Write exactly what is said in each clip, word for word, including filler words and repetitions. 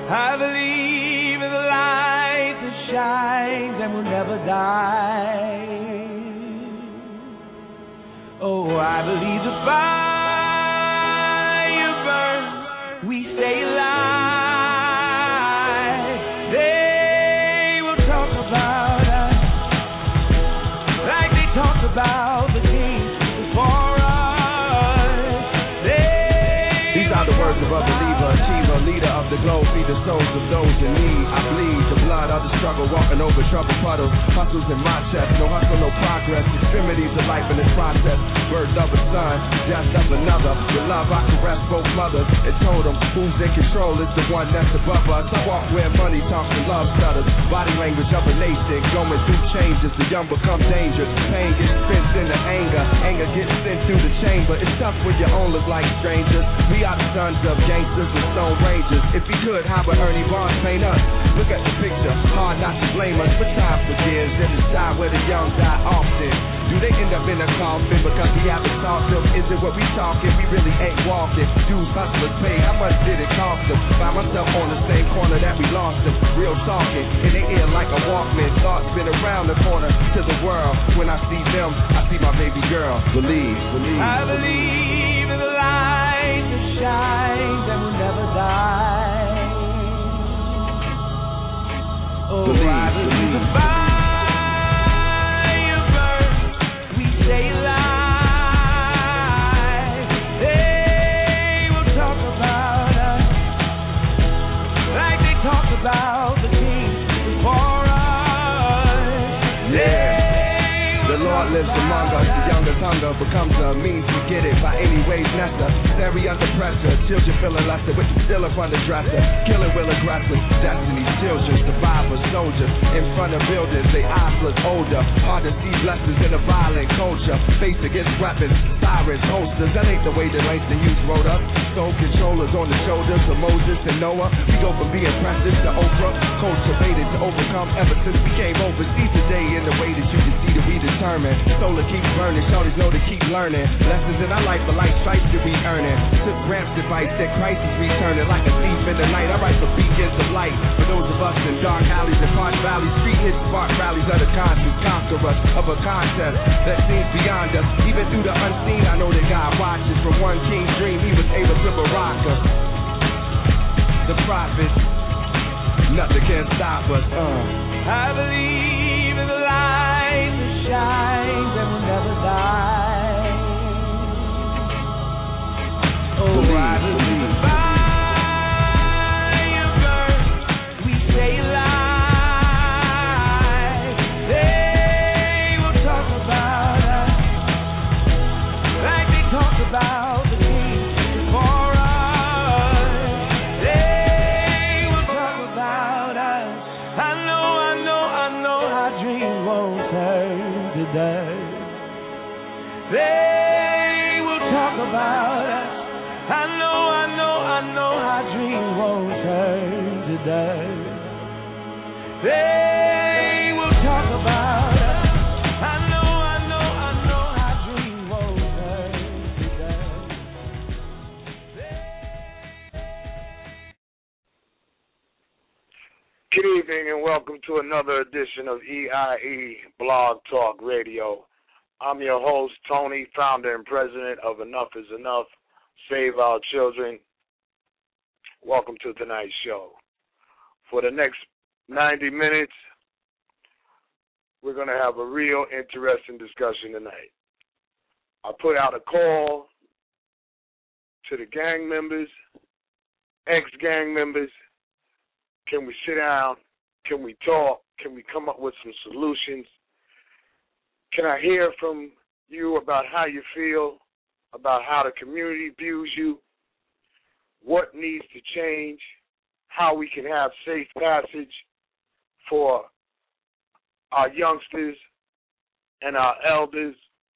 I believe in the light that shines and will never die. Oh, I believe the fire burns, we stay alive. They will talk about us like they talk about the king before us. They These are the words of a believer, achiever, leader of the globe, feed the souls of those in need. I bleed the blood of the struggle, walking over troubled puddles, hustles in my chest, no hustle, no progress, extremities of life in this process. Birth of a son, death of another. With love I caress both mothers and told them who's in control is the one that's above us. I walk where money talks and love stutters. Body language of a nation, going through changes. The young become dangerous. Pain gets spent into anger. Anger gets sent through the chamber. It's tough when your own look like strangers. We are the sons of gangsters and stone rangers. If he could, how would Ernie Barnes paint us? Look at the picture, hard not to blame us. But time forgives. There's a side where the young die often. Do they end up in a coffin because we haven't talked them? Is it what we talking? We really ain't walking. Dudes, hustlers pay. How much did it cost them? Find myself on the same corner that we lost them. Real talking in their ear like a Walkman. Thoughts been around the corner to the world. When I see them, I see my baby girl. Believe, believe. I believe in the light that shines and will never die. Oh, believe, I believe the fire. Stay alive. They will talk about us like they talk about the king before us. Yeah, the Lord lives among us. The youngest hunger becomes a means to get it by any ways necessary. Under pressure, children feeling lesser with still up under dresser. Killing will aggressors, destiny's children, survivors, soldiers in front of buildings. They eyes look older. Hard to see blessings in a violent culture. Face against weapons, sirens, holsters. That ain't the way the Langston Hughes wrote up. Soul controllers on the shoulders of Moses and Noah. We go from being precious to Oprah, cultivated to overcome ever since we came overseas today. In the way that you can see that we determined. Solar keeps burning, shorties know to keep learning. Lessons in our life, but life stripes that we earning. Took Gramps' advice that Christ is returning like a thief in the night. I write for beacons of light for those of us in dark alleys and parched valleys. Street hits, spark rallies of the conscious, conquer us of a contest that seems beyond us. Even through the unseen, I know that God watches. From one king's dream, he was able to Baraka. The prophets, nothing can stop us. Uh. I believe in the light that shines and will never die. Oh, believe, I believe the fire burns, we stay alive. They will talk about us like they talk about the king before us. They will talk about us. I know, I know, I know our dreams won't turn to dust. They will talk about us. I know, I know, I know our dreams won't turn to dust. They will talk about us. I know, I know, I know our dreams won't turn to dust. Good evening and welcome to another edition of E I E Blog Talk Radio. I'm your host, Tony, founder and president of Enough is Enough. Save Our Children. Welcome to tonight's show. For the next ninety minutes, we're going to have a real interesting discussion tonight. I put out a call to the gang members, ex-gang members. Can we sit down? Can we talk? Can we come up with some solutions? Can I hear from you about how you feel, about how the community views you, what needs to change, how we can have safe passage for our youngsters and our elders.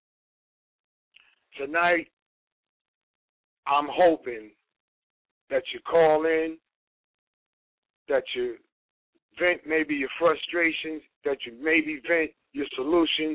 Tonight, I'm hoping that you call in, that you vent maybe your frustrations, that you maybe vent your solutions.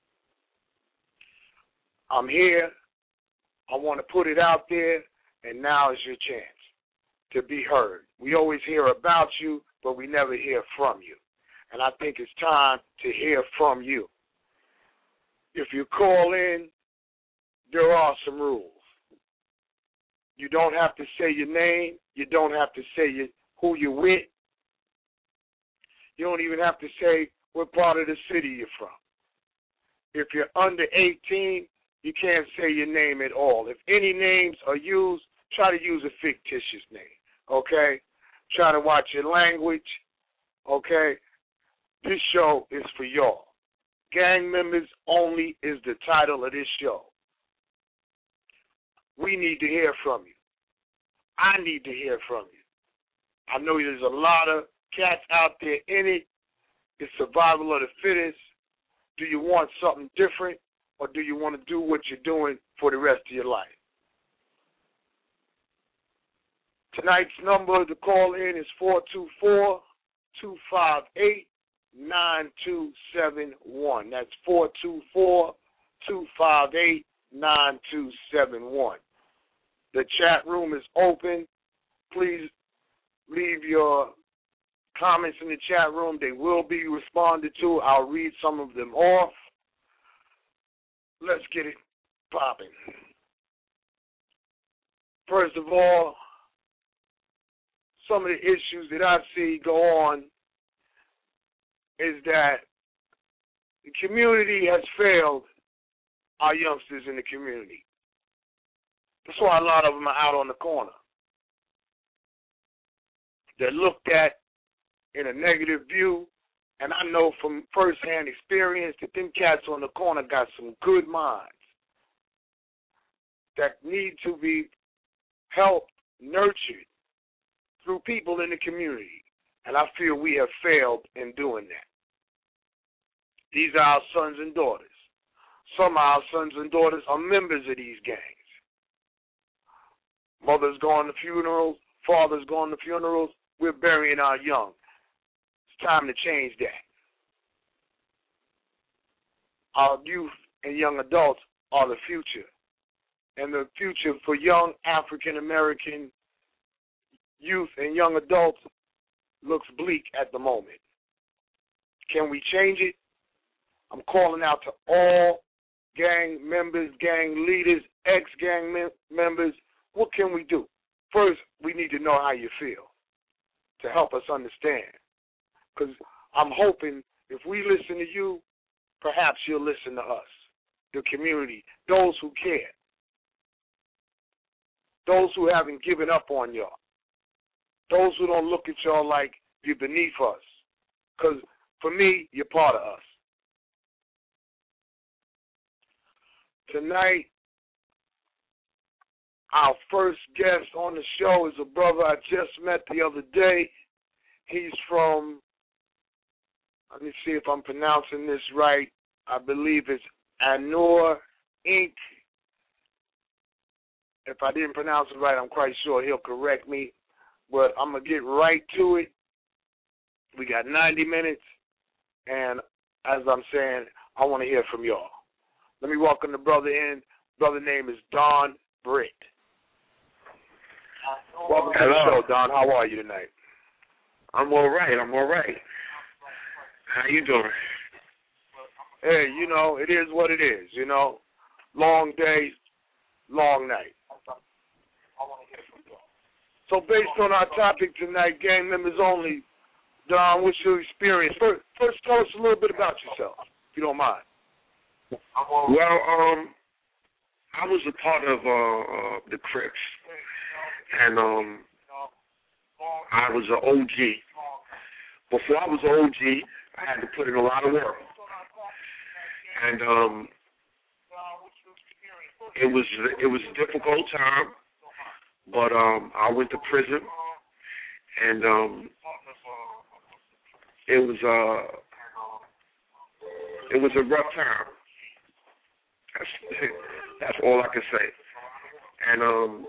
I'm here. I want to put it out there, and now is your chance to be heard. We always hear about you, but we never hear from you. And I think it's time to hear from you. If you call in, there are some rules. You don't have to say your name. You don't have to say your, who you're with. You don't even have to say what part of the city you're from. If you're under eighteen, you can't say your name at all. If any names are used, try to use a fictitious name, okay? Try to watch your language, okay? This show is for y'all. Gang members only is the title of this show. We need to hear from you. I need to hear from you. I know there's a lot of cats out there in it. It's survival of the fittest. Do you want something different, or do you want to do what you're doing for the rest of your life? Tonight's number to call in is four two four, two five eight, nine two seven one. That's four two four, two five eight, nine two seven one. The chat room is open. Please leave your comments in the chat room. They will be responded to. I'll read some of them off. Let's get it popping. First of all, some of the issues that I see go on is that the community has failed our youngsters in the community. That's why a lot of them are out on the corner. They're looked at in a negative view, and I know from firsthand experience that them cats on the corner got some good minds that need to be helped, nurtured through people in the community, and I feel we have failed in doing that. These are our sons and daughters. Some of our sons and daughters are members of these gangs. Mothers going to funerals, fathers going to funerals, we're burying our young. It's time to change that. Our youth and young adults are the future. And the future for young African-American youth and young adults looks bleak at the moment. Can we change it? I'm calling out to all gang members, gang leaders, ex-gang mem- members. What can we do? First, we need to know how you feel to help us understand. Because I'm hoping if we listen to you, perhaps you'll listen to us, the community, those who care, those who haven't given up on y'all, those who don't look at y'all like you're beneath us. Because for me, you're part of us. Tonight, our first guest on the show is a brother I just met the other day. He's from, let me see if I'm pronouncing this right. I believe it's Anor Incorporated. If I didn't pronounce it right, I'm quite sure he'll correct me. But I'm going to get right to it. We got ninety minutes. And as I'm saying, I want to hear from y'all. Let me welcome the brother in. Brother name is Don Britt. Welcome Hello. to the show, Don. How are you tonight? I'm all right. I'm all right. How you doing? Hey, you know, it is what it is, you know. Long day, long night. So based on our topic tonight, gang members only, Don, what's your experience? First, first tell us a little bit about yourself, if you don't mind. Well, um, I was a part of uh, uh, the Crips, and um, I was an O G. Before I was an O G, I had to put in a lot of work, and um, it was it was a difficult time, but um, I went to prison, and um, it was uh, it was a rough time. That's, that's all I can say. And um,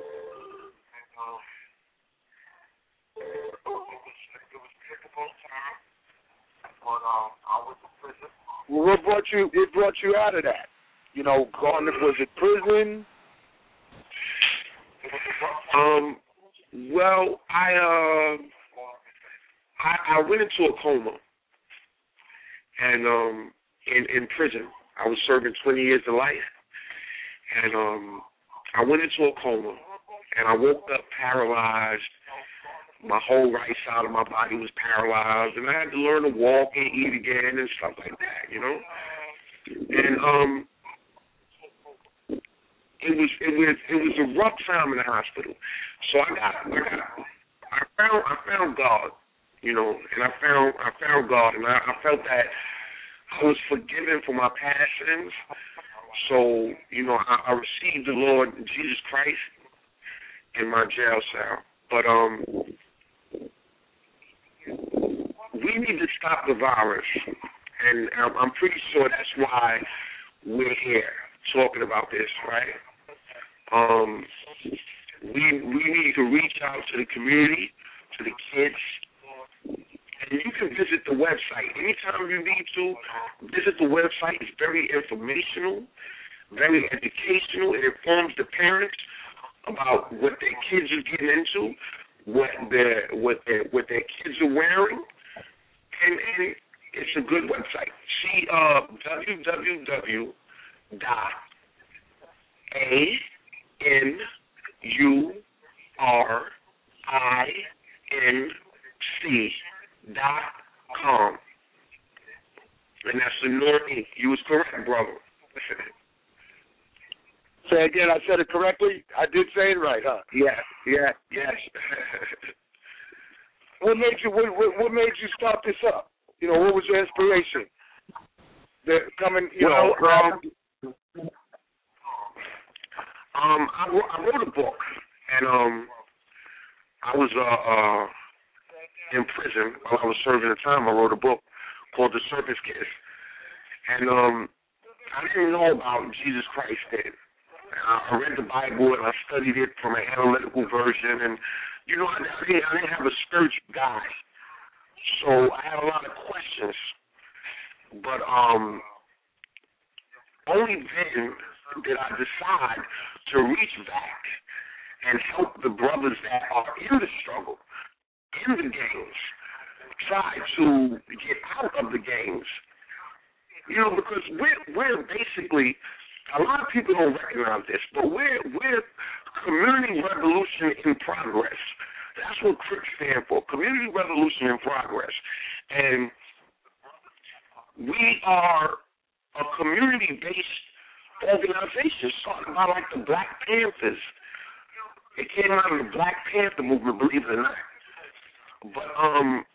well, what brought you? It brought you out of that. You know, going was it prison? um, Well, I uh, I, I went into a coma, and um, in in prison, I was serving twenty years of life, and um, I went into a coma, and I woke up paralyzed. My whole right side of my body was paralyzed, and I had to learn to walk and eat again and stuff like that, you know. And um, it was it was it was a rough time in the hospital. So I got I got I found I found God, you know, and I found I found God, and I, I felt that I was forgiven for my past sins. So you know, I, I received the Lord Jesus Christ in my jail cell, but um. we need to stop the virus, and I'm, I'm pretty sure that's why we're here talking about this, right? Um, we we need to reach out to the community, to the kids, and you can visit the website. Anytime you need to, visit the website. It's very informational, very educational. It informs the parents about what their kids are getting into, what their what their what their kids are wearing, and, and it's a good website. See uh, w w w dot a n u r i n c dot com, and that's the North Incorporated. You was correct, brother. Say again, I said it correctly? I did say it right, huh? Yeah, yeah, yes. What made you what, what, what made you start this up? You know, what was your inspiration? The coming, you well, know, um, um, I wrote, I wrote a book, and um, I was uh, uh in prison while I was serving the time. I wrote a book called The Serpent's Kiss, and um, I didn't know about Jesus Christ then. I read the Bible and I studied it from an analytical version, and you know, I didn't, I didn't have a spiritual guide, so I had a lot of questions. But um, only then did I decide to reach back and help the brothers that are in the struggle, in the gangs, try to get out of the gangs. You know, because we're we're basically, a lot of people don't recognize this, but we're, we're Community Revolution in Progress. That's what C R I P stands for, Community Revolution in Progress. And we are a community-based organization started by, like, the Black Panthers. It came out of the Black Panther movement, believe it or not. But, um...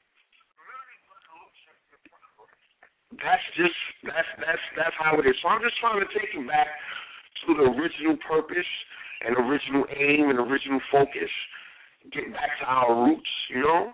That's just that's that's that's how it is. So I'm just trying to take you back to the original purpose and original aim and original focus. Get back to our roots, you know.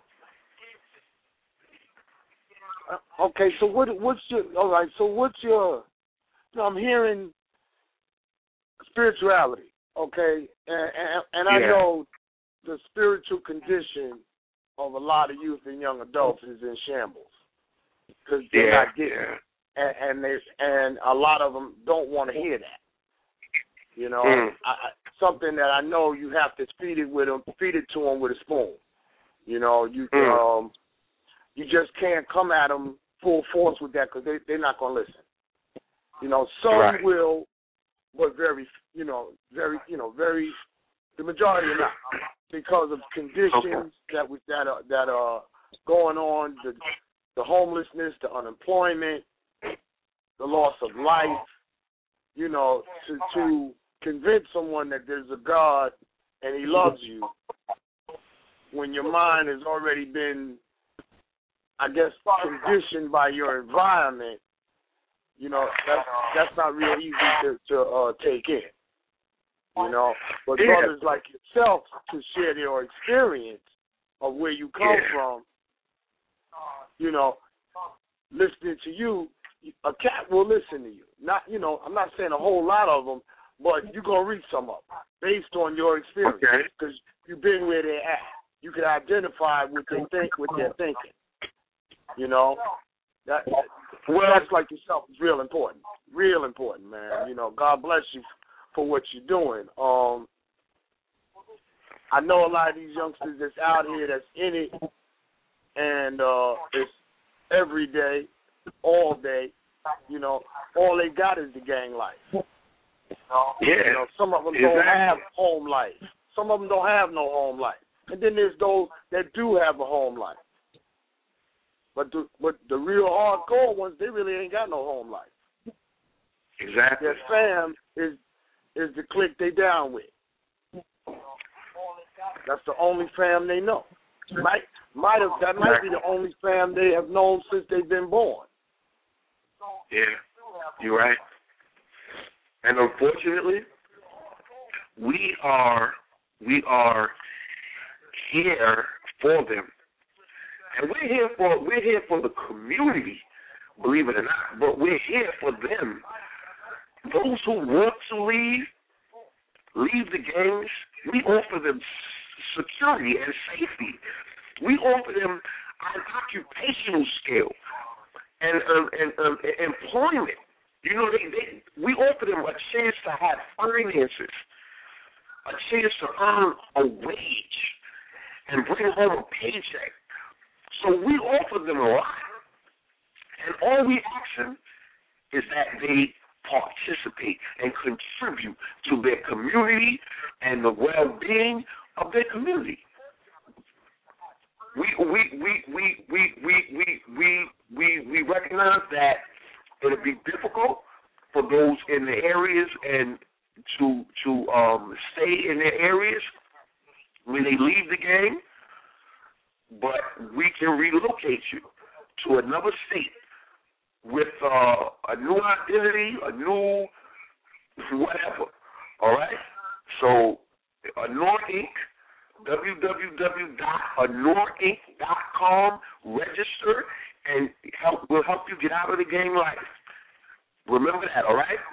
Uh, okay, so what what's your all right? So what's your? You know, I'm hearing spirituality, okay, and and, and I yeah. know the spiritual condition of a lot of youth and young adults is in shambles. Because they're yeah, not getting yeah. it, and and, there's, and a lot of them don't want to hear that. You know, mm. I, I, something that I know you have to feed it with them, feed it to them with a spoon. You know, you mm. um, you just can't come at them full force with that because they they're not gonna listen. You know, some right. will, but very, you know, very, you know, very. The majority are not because of conditions okay. that we that are that are going on. The, The homelessness, the unemployment, the loss of life, you know, to, to convince someone that there's a God and he loves you when your mind has already been, I guess, conditioned by your environment, you know, that's, that's not real easy to, to uh, take in, you know. But yeah. brothers like yourself to share their experience of where you come yeah. from, you know, listening to you, a cat will listen to you. Not, you know, I'm not saying a whole lot of them, but you're going to reach some of them based on your experience because okay. you've been where they're at. You can identify what they think, what they're thinking. You know, that, well, that's like yourself is real important. Real important, man. You know, God bless you for what you're doing. Um, I know a lot of these youngsters that's out here that's in it, and uh, it's every day, all day. You know, all they got is the gang life. Yeah. You know, some of them exactly. don't have home life. Some of them don't have no home life. And then there's those that do have a home life. But the, but the real hardcore ones, they really ain't got no home life. Exactly. Their fam is is the clique they down with. That's the only fam they know. Might might have that might be the only fam they have known since they've been born. Yeah, you're right. And unfortunately, we are we are here for them, and we're here for we're here for the community, believe it or not. But we're here for them. Those who want to leave, leave the gangs. We offer them security and safety. We offer them an occupational skill and um, and um, employment. You know, they, they we offer them a chance to have finances, a chance to earn a wage, and bring home a paycheck. So we offer them a lot, and all we ask them is that they participate and contribute to their community and the well-being of their community. We we we we we we we we we, we recognize that it'll be difficult for those in the areas and to to um, stay in their areas when they leave the gang, but we can relocate you to another state with uh, a new identity, a new whatever. All right? So, Annor Incorporated, w w w dot annor inc dot com, register, and help will help you get out of the gang life. Remember that, all right?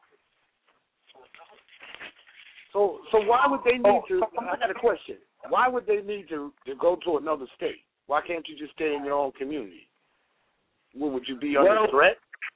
So, so why would they need to? I got a question. Why would they need to, to go to another state? Why can't you just stay in your own community? Well, would you be under well, threat?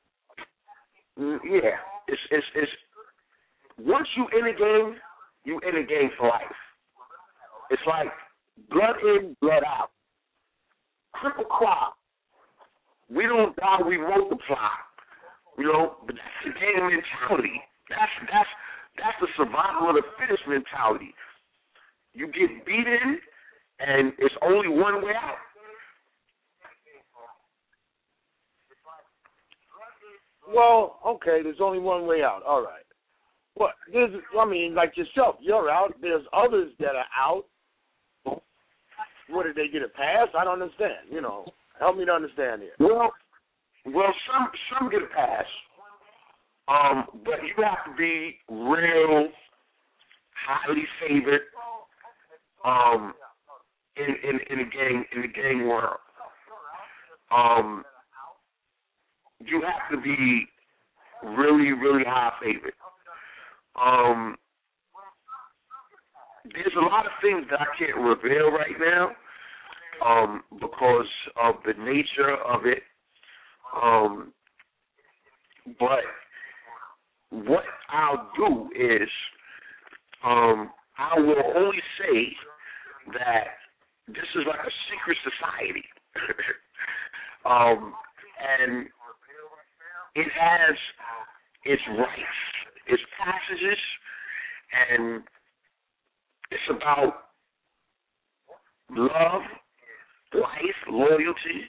Yeah, it's it's it's once you in a game, you in a game for life. It's like blood in, blood out. Triple crop. We don't die, we multiply. You know, but that's the game mentality. That's that's that's the survival of the fittest mentality. You get beaten, and it's only one way out. Well, okay, there's only one way out. All right. Well, there's, I mean, like yourself, you're out. There's others that are out. What, did they get a pass? I don't understand. You know, help me to understand here. Well, well, some some get a pass, um, but you have to be real highly favored um, in, in in the gang in the gang world. Um, you have to be really, really high favored. Um, there's a lot of things that I can't reveal right now um, because of the nature of it. Um, but what I'll do is um, I will only say that this is like a secret society. um, and it has its rights, its passages, and it's about love, life, loyalty.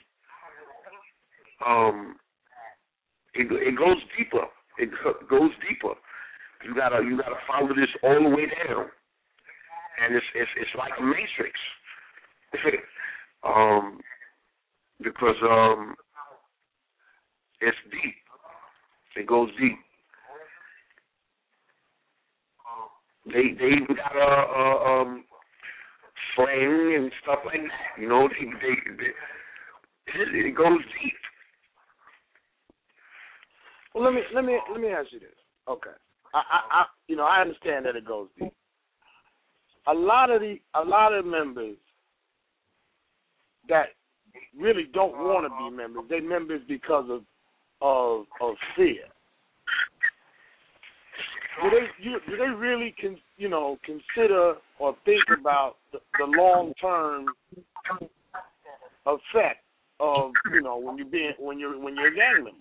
Um, it, it goes deeper. It goes deeper. You gotta you gotta follow this all the way down, and it's it's it's like a matrix. um, because um, it's deep. It goes deep. They they even got a, a um slang and stuff like that. You know, they they, they it, it goes deep. Well, let me let me let me ask you this. Okay, I, I, I you know I understand that it goes deep. A lot of the a lot of members that really don't want to be members, they members because of of of fear. do they you, do they really con, you know consider or think about the, the long term effect of you know when you being when you're when you're a gang member?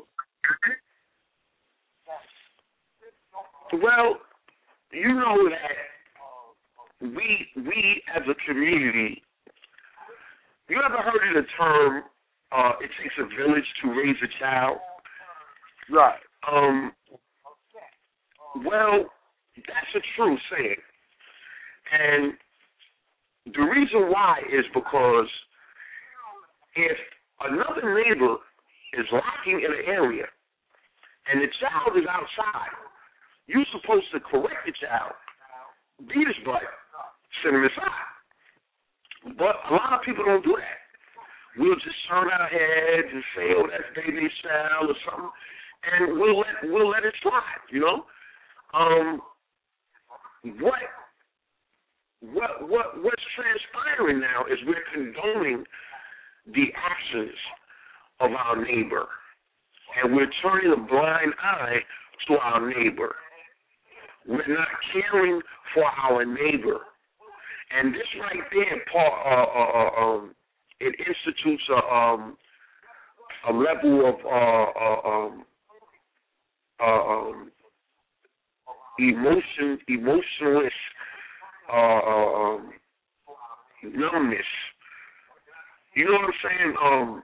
Well, you know that we we as a community. You ever heard of the term? Uh, it takes a village to raise a child. Right. Um. Well, that's a true saying, and the reason why is because if another neighbor is lacking in an area and the child is outside, you're supposed to correct the child, beat his butt, send him inside. But a lot of people don't do that. We'll just turn our heads and say, "Oh, that's baby's child" or something, and we'll let we'll let it slide. You know, um, what what what what's transpiring now is we're condoning the actions of our neighbor, and we're turning a blind eye to our neighbor. We're not caring for our neighbor, and this right there, Paul, uh, uh, uh, um, it institutes a, um, a level of uh, uh, um, uh, um, emotion, emotionless uh, uh, um, numbness. You know what I'm saying? Um,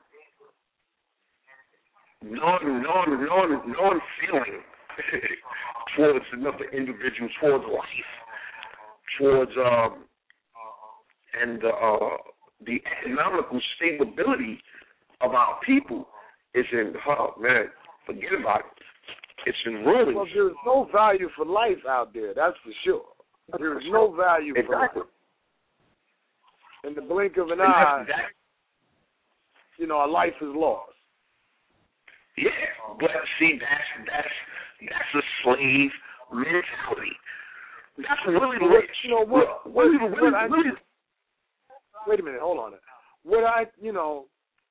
non, non, non, non-feeling towards another individual, towards life, towards um, and uh, the economical stability of our people is in, oh man, forget about it. It's in ruins. Well, there's no value for life out there, that's for sure. There is no value exactly. for life. In the blink of an and eye, that, you know, a life is lost. Yeah, but see, that's that's that's a slave mentality. That's really rich. You know what? what, Willie, what, Willie, what I, Willie. wait a minute, hold on. What I, you know,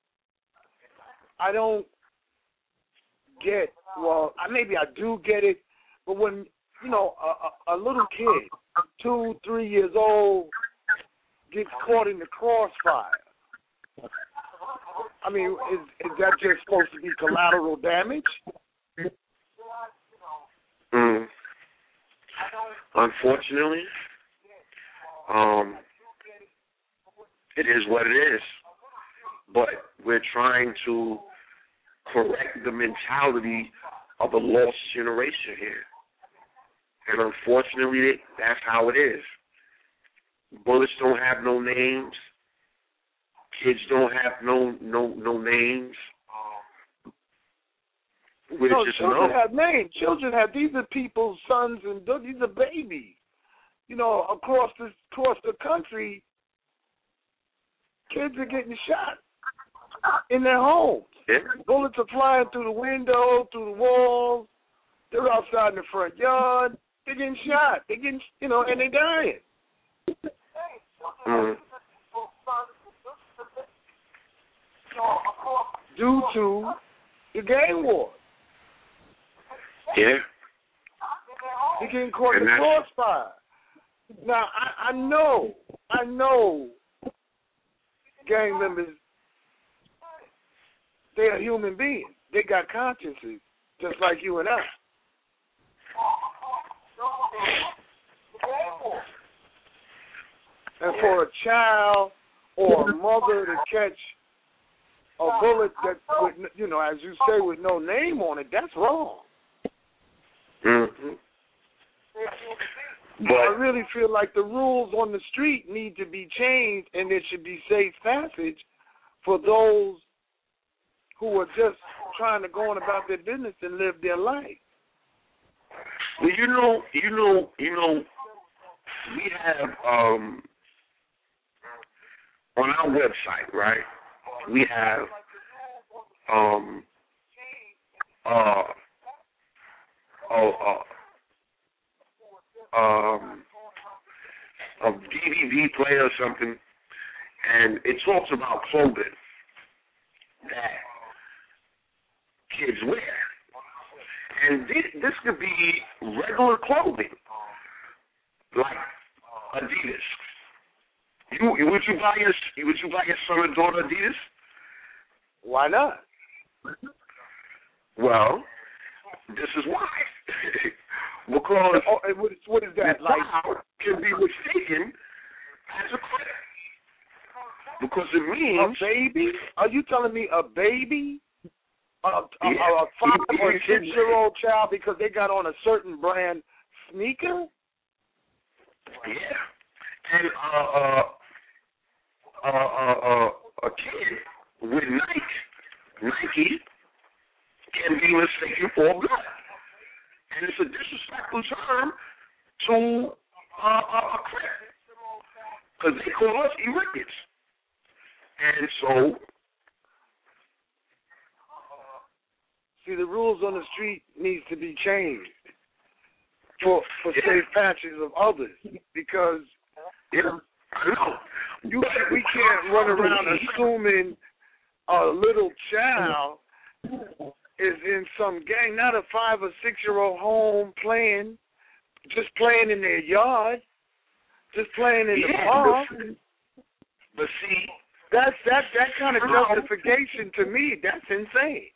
I don't get. Well, I, maybe I do get it, but when you know a, a, a little kid, two, three years old, gets caught in the crossfire. I mean, is, is that just supposed to be collateral damage? Mm. Unfortunately, um, it is what it is. But we're trying to correct the mentality of a lost generation here. And unfortunately, that's how it is. Bullets don't have no names. Kids don't have no no no names. We're no, just children no. have names. Children have. These are people's sons and daughters. These are babies. You know, across the across the country, kids are getting shot in their homes. Yeah. Bullets are flying through the window, through the walls. They're outside in the front yard. They're getting shot. They're getting, you know, and they're dying. Mm. Due to the gang war. Yeah. They're getting caught in And the that's- crossfire. Now, I, I know, I know gang members, they are human beings. They got consciences, just like you and I. And for a child or a mother to catch a bullet that, with, you know, as you say, with no name on it, that's wrong. Mm-hmm. But I really feel like the rules on the street need to be changed, and there should be safe passage for those who are just trying to go on about their business and live their life. well, you know, you know, you know, we have um, on our website, right? We have um, uh, oh, uh, um, a D V D player or something, and it talks about clothing that kids wear. And this, this could be regular clothing, like Adidas. You would you buy your would you buy your son or daughter Adidas? Why not? Well, this is why. Because oh, what, is, what is that? The like child can be mistaken as a crip. Because it means a baby? Are you telling me a baby? A, a, yeah. a, a five or six year old child because they got on a certain brand sneaker? Yeah. And uh, uh, uh, uh, uh, a kid with Nike, Nike can be mistaken for blood. And it's a disrespectful term to uh, uh, a crip. Because they call us irregulars. And so, see, the rules on the street needs to be changed for for yeah. safe patches of others because yeah, I know. You we can't run around assuming a little child is in some gang, not a five or six year old home playing, just playing in their yard, just playing in yeah, the park. But see. That's that that kind of justification to me. That's insane.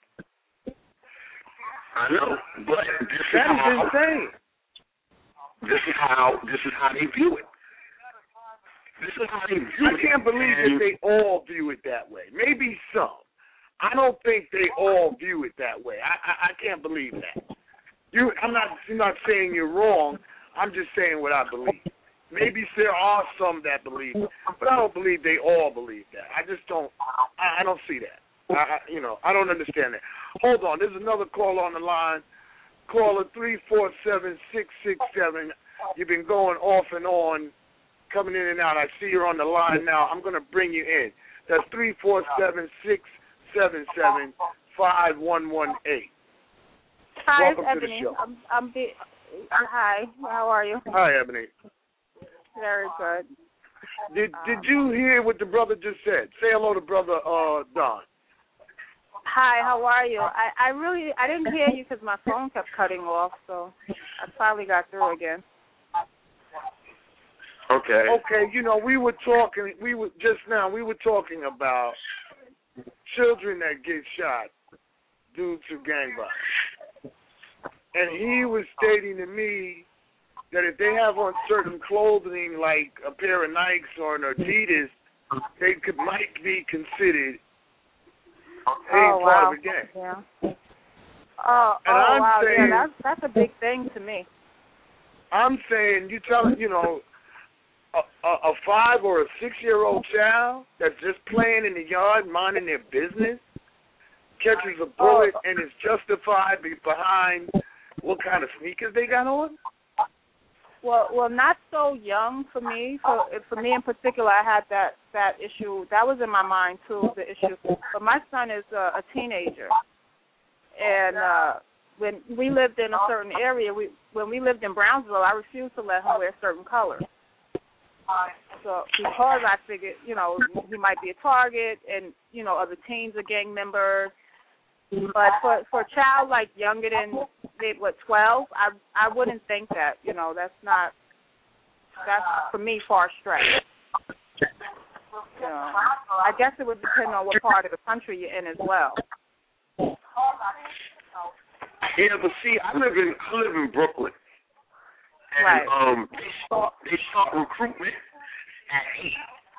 I know, but this that is, is how, insane. This is how this is how they view it. This is how they view I it. I can't believe and, that they all view it that way. Maybe some. I don't think they all view it that way. I I, I can't believe that. You, I'm not I'm not saying you're wrong. I'm just saying what I believe. Maybe there are some that believe it, but I don't believe they all believe that. I just don't. I, I don't see that. I, I, you know, I don't understand that. Hold on, there's another call on the line. Caller three four seven six six seven. You've been going off and on, coming in and out. I see you're on the line now. I'm going to bring you in. That's three four seven six seven seven five one one eight. Hi, Welcome it's to Ebony. the show. I'm, I'm be- Hi, how are you? Hi, Ebony. Very good. Did Did you hear what the brother just said? Say hello to brother uh, Don. Hi, how are you? I, I really I didn't hear you because my phone kept cutting off, so I finally got through again. Okay. Okay, you know we were talking. We were just now. We were talking about children that get shot due to gang violence, and he was stating to me that if they have on certain clothing like a pair of Nikes or an Adidas, they could might be considered being oh, part wow. of a gang. Yeah. Oh, and oh I'm wow, saying, yeah, that's that's a big thing to me. I'm saying you tell you know a, a, a five or a six year old child that's just playing in the yard, minding their business, catches a bullet oh. and is justified behind what kind of sneakers they got on. Well, well, not so young for me. For for me in particular, I had that, that issue. That was in my mind too, the issue. But my son is a, a teenager, and uh, when we lived in a certain area, we when we lived in Brownsville, I refused to let him wear certain colors. So because I figured, you know, he might be a target, and you know, other teens are gang members. But for for a child like younger than what twelve, I I wouldn't think that. You know, that's not that's for me far stretch. You know, I guess it would depend on what part of the country you're in as well. Yeah, but see, I live in I live in Brooklyn, and right. um, they start they start recruitment at eight.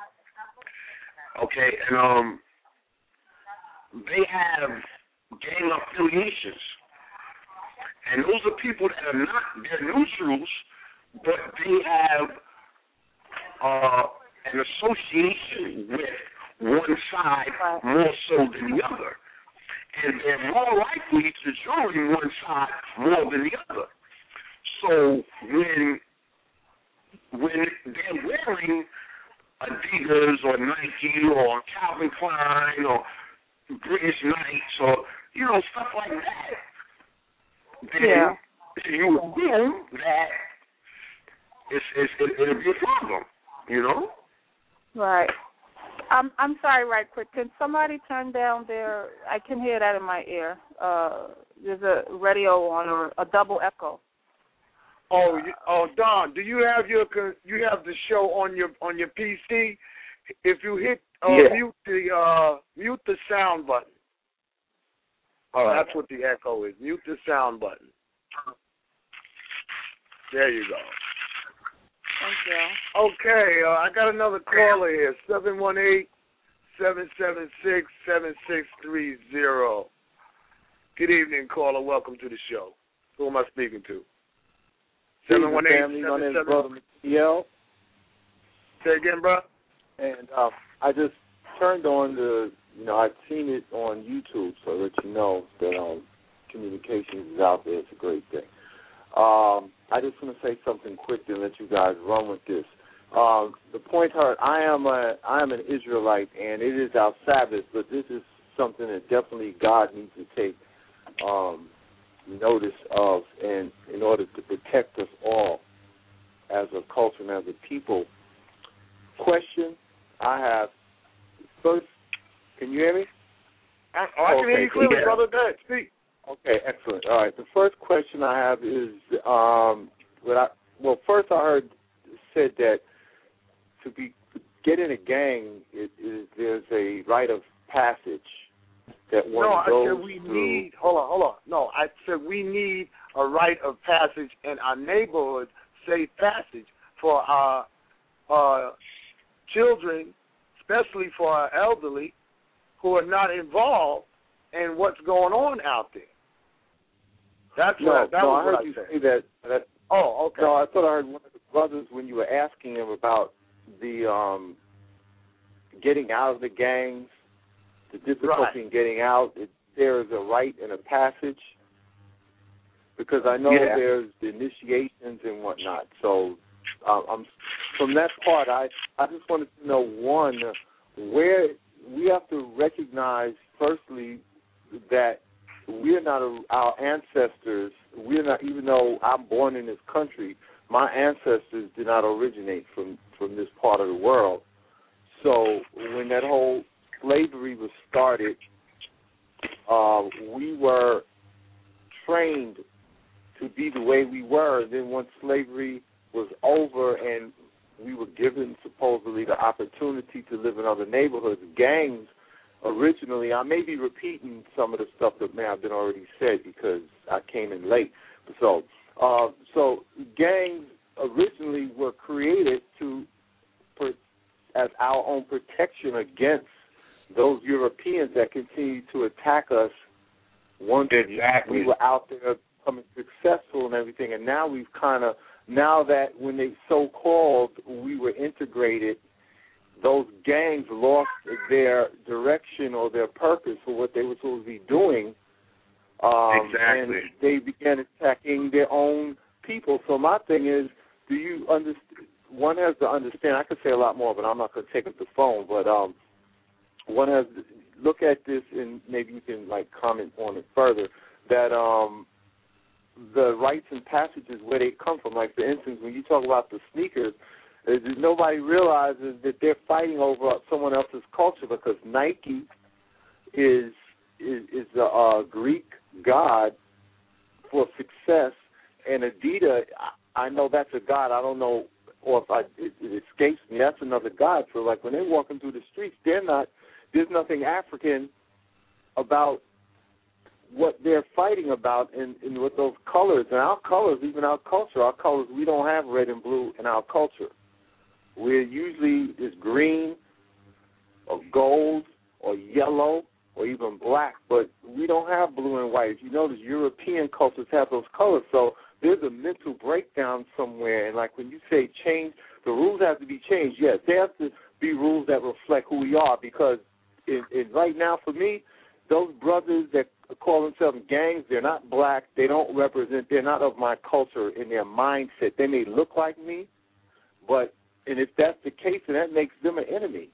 Okay, and um, they have gang affiliations, and those are people that are not they're neutrals, but they have uh, an association with one side right. more so than the other. And they're more likely to join one side more than the other. So when when they're wearing Adidas or Nike or Calvin Klein or British Knights or, you know, stuff like that, then yeah. you assume that it's, it's, it, it'll be a problem, you know? Right. I'm I'm sorry, right quick. Can somebody turn down their? I can hear that in my ear. Uh, there's a radio on or a double echo. Oh, you, oh, Don, do you have your you have the show on your on your P C? If you hit uh, yeah. mute the uh, mute the sound button. All right. That's what the echo is. Mute the sound button. There you go. Thank you. Okay, uh, I got another caller here. seven one eight, seven seven six, seven six three zero. Good evening, caller. Welcome to the show. Who am I speaking to? seven one eight, family. My name is Brother Miguel. Say again, bro. And uh, I just turned on the, you know, I've seen it on YouTube, so that you know that um, communications is out there. It's a great thing. Um, I just want to say something quick and let you guys run with this. Um, the point hurt. I am a I am an Israelite, and it is our Sabbath, but this is something that definitely God needs to take um, notice of, and in order to protect us all as a culture and as a people. Question I have first. Can you hear me? I, oh, I can okay, hear you clearly, yeah. brother. Go ahead, speak. Okay, excellent. All right. The first question I have is, um, what I, well, first I heard said that to be get in a gang, it, it, there's a rite of passage that one no, goes I said we through. need. Hold on, hold on. No, I said we need a rite of passage in our neighborhood, safe passage for our uh, children, especially for our elderly, who are not involved in what's going on out there. That's no, what, that no, was I heard what you I said. say that, that. Oh, okay. No, I thought I heard one of the brothers when you were asking him about the um, getting out of the gangs, the difficulty right. in getting out. It, there is a rite and a passage, because I know yeah. there's the initiations and whatnot. So um, I'm, from that part, I, I just wanted to know, one, where we have to recognize, firstly, that we're not a, our ancestors. We're not, even though I'm born in this country, my ancestors did not originate from, from this part of the world. So when that whole slavery was started, uh, we were trained to be the way we were. And then once slavery was over and we were given supposedly the opportunity to live in other neighborhoods, gangs originally, I may be repeating some of the stuff that may have been already said because I came in late. So, uh, so gangs originally were created to, per, as our own protection against those Europeans that continue to attack us once exactly. we were out there becoming successful and everything. And now we've kind of, now that when they so-called we were integrated, those gangs lost their direction or their purpose for what they were supposed to be doing. Um, exactly. And they began attacking their own people. So my thing is, do you understand? One has to understand. I could say a lot more, but I'm not going to take up the phone. But um, one has to look at this, and maybe you can like comment on it further. That um, the rites and passages where they come from. Like for instance, when you talk about the sneakers, nobody realizes that they're fighting over someone else's culture, because Nike is is, is a uh, Greek god for success, and Adidas, I, I know that's a god. I don't know, or if I, it, it escapes me, that's another god. So like when they're walking through the streets, they're not. There's nothing African about what they're fighting about in, in with those colors. And our colors, even our culture, our colors, we don't have red and blue in our culture. We're usually it's green or gold or yellow or even black, but we don't have blue and white. If you notice, European cultures have those colors. So there's a mental breakdown somewhere. And like when you say change, the rules have to be changed. Yes, there have to be rules that reflect who we are, because in, in right now for me, those brothers that call themselves gangs, they're not black. They don't represent, they're not of my culture in their mindset. They may look like me, but, and if that's the case, then that makes them an enemy.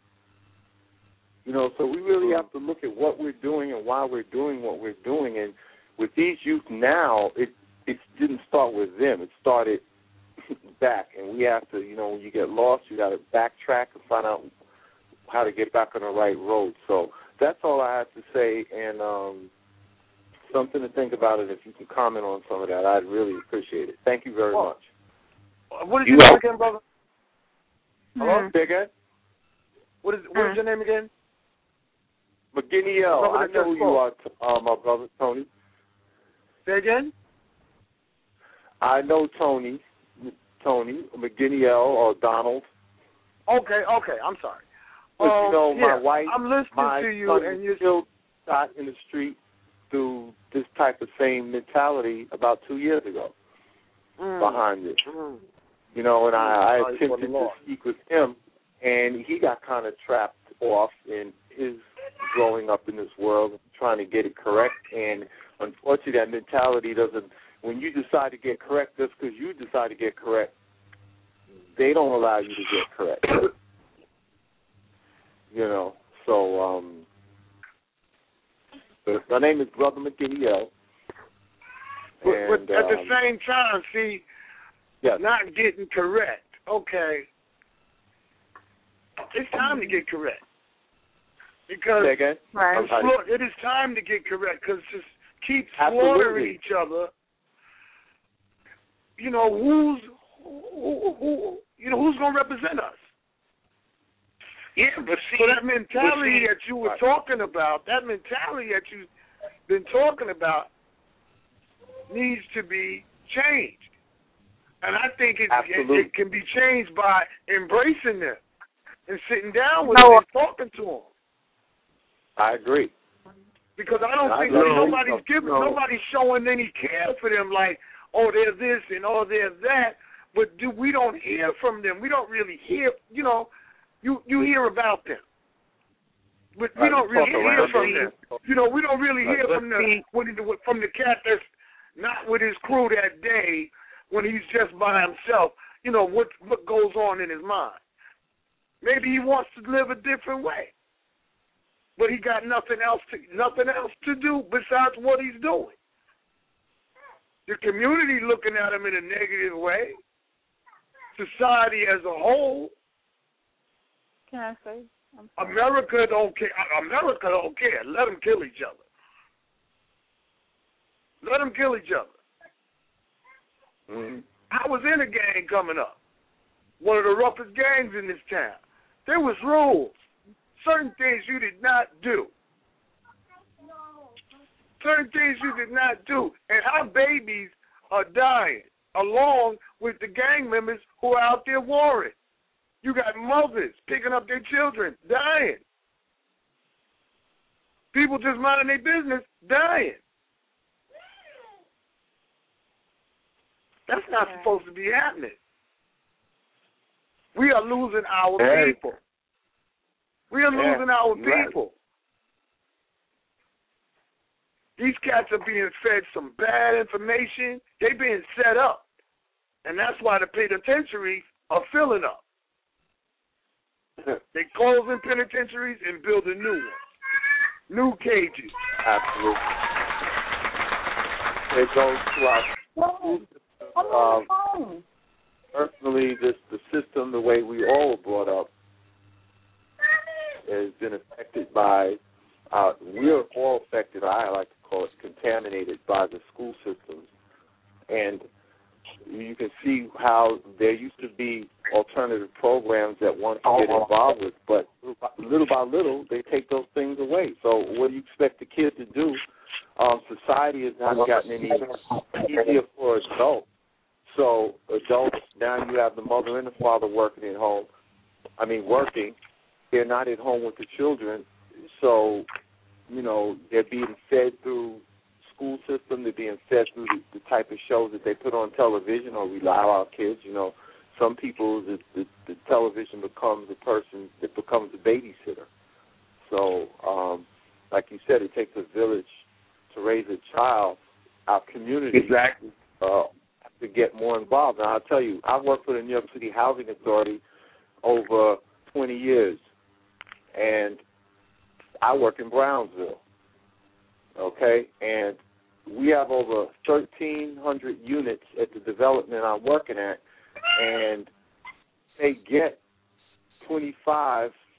You know, so we really have to look at what we're doing and why we're doing what we're doing. And with these youth now, it it didn't start with them. It started back. And we have to, you know, when you get lost, you got to backtrack and find out how to get back on the right road. So that's all I have to say, and um, something to think about it. If you can comment on some of that, I'd really appreciate it. Thank you very well, much. What is your name again, brother? Hello? Say again? What is, what is your name again? McGinney L. I know who you are, uh, my brother, Tony. Say again? I know Tony, Tony, McGinney L. or Donald. Okay, okay, I'm sorry. But um, you know, my yeah, wife, I'm listening my to you, son and you're still shot in the street through this type of same mentality about two years ago mm. behind it. Mm. You know, and I, I mm. attempted to speak with him, and he got kind of trapped off in his growing up in this world, trying to get it correct. And unfortunately, that mentality doesn't, when you decide to get correct, just because you decide to get correct, they don't allow you to get correct. You know, so um, but my name is Brother McGinney L. But, and, but at the um, same time, see, yes. not getting correct. Okay, it's time to get correct. Because right. it is time to get correct because just keep slaughtering each other. You know who's who, who you know who's going to represent us. Yeah, but see, so that mentality see, that you were talking about, that mentality that you've been talking about, needs to be changed. And I think it, it, it can be changed by embracing them and sitting down with no. them and talking to them. I agree. Because I don't and think I nobody's giving, no. nobody's showing any care for them. Like, oh, they're this and oh, they're that. But do we don't hear from them? We don't really hear. You know, you you hear about them, but we don't really hear from them. You know, we don't really hear from the from the cat that's not with his crew that day when he's just by himself. You know what what goes on in his mind. Maybe he wants to live a different way. But he got nothing else to nothing else to do besides what he's doing. The community looking at him in a negative way. Society as a whole. Can I say? America don't care. America don't care. Let them kill each other. Let them kill each other. Mm-hmm. I was in a gang coming up. One of the roughest gangs in this town. There was rules. Certain things you did not do. Certain things you did not do. And our babies are dying along with the gang members who are out there warring. You got mothers picking up their children, dying. People just minding their business, dying. That's not supposed to be happening. We are losing our hey. people. We are losing yeah, our right. people. These cats are being fed some bad information. They're being set up. And that's why the penitentiaries are filling up. They're closing penitentiaries and building new ones. New cages. Absolutely. It goes to our school system. Um, personally, this, the system, the way we all brought up, has been affected by, uh, we're all affected, I like to call it contaminated by the school systems. And you can see how there used to be alternative programs that one can get involved with, but little by little, they take those things away. So what do you expect the kids to do? Um, society has not gotten any easier for adults. So adults, now you have the mother and the father working at home. I mean, working. They're not at home with the children, so, you know, they're being fed through school system, they're being fed through the, the type of shows that they put on television or we allow our kids, you know. Some people, the, the, the television becomes a person that becomes a babysitter. So, um, like you said, it takes a village to raise a child. Our community exactly. uh, to get more involved. Now, I'll tell you, I've worked for the New York City Housing Authority over twenty years. And I work in Brownsville, okay? And we have over thirteen hundred units at the development I'm working at, and they get twenty-five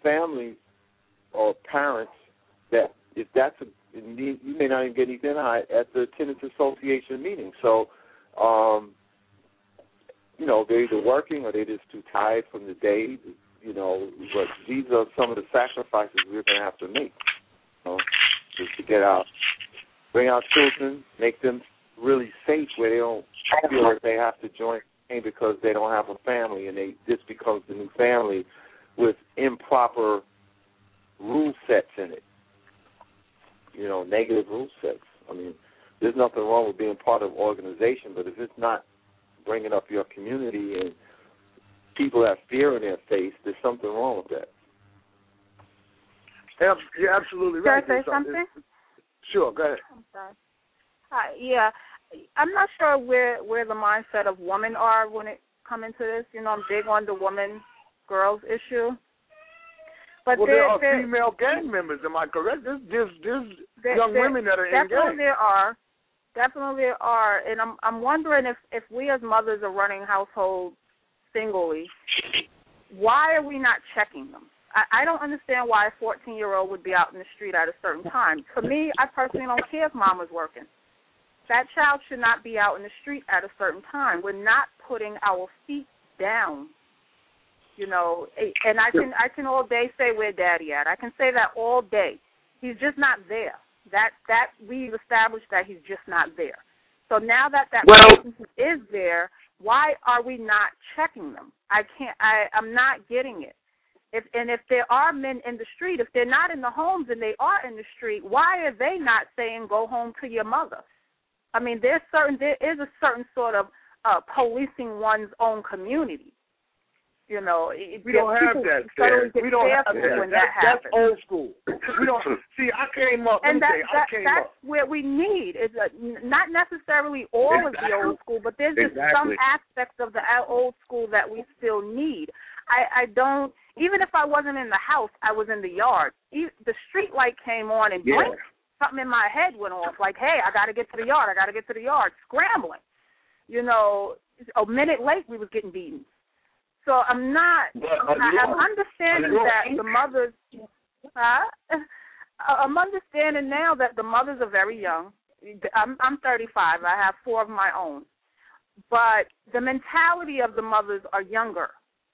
family or parents that if that's a, you may not even get anything at the tenants association meeting. So, um, you know, they're either working or they're just too tired from the day. You know, but these are some of the sacrifices we're going to have to make. You know, just to get out, bring our children, make them really safe where they don't feel like they have to join because they don't have a family, and they this becomes the new family with improper rule sets in it. You know, negative rule sets. I mean, there's nothing wrong with being part of an organization, but if it's not bringing up your community and people have fear in their face, there's something wrong with that. You're absolutely right. Can I say something? Sure, go ahead. I'm sorry. Hi, yeah. I'm not sure where, where the mindset of women are when it comes into this. You know, I'm big on the woman-girls issue. But well, there, there are there, female gang members, am I correct? There's, there's, there's there, young there, women that are in gangs. Definitely there are. Definitely there are. And I'm I'm wondering if, if we as mothers are running households singly, why are we not checking them? I, I don't understand why a fourteen-year-old would be out in the street at a certain time. For me, I personally don't care if mom was working. That child should not be out in the street at a certain time. We're not putting our feet down, you know. And I can I can all day say where daddy at. I can say that all day. He's just not there. That that we've established that he's just not there. So now that that well, person is there, why are we not checking them? I can't. I I'm not getting it. If and if there are men in the street, if they're not in the homes and they are in the street, why are they not saying go home to your mother? I mean, there's certain there is a certain sort of uh, policing one's own community. You know, we don't have that. There. We don't have that. When that, that that's old school. We don't see. I came up. And that, say, that, I came that's up. where we need is a, not necessarily all exactly. of the old school, but there's just exactly. some aspects of the old school that we still need. I, I don't. Even if I wasn't in the house, I was in the yard. The street light came on and yeah. blinked. Something in my head went off, like, hey, I got to get to the yard. I got to get to the yard, scrambling. You know, a minute late, we was getting beaten. So I'm not, but, I'm, I, I'm understanding that the mothers, huh? I'm understanding now that the mothers are very young. I'm, I'm thirty-five. I have four of my own. But the mentality of the mothers are younger.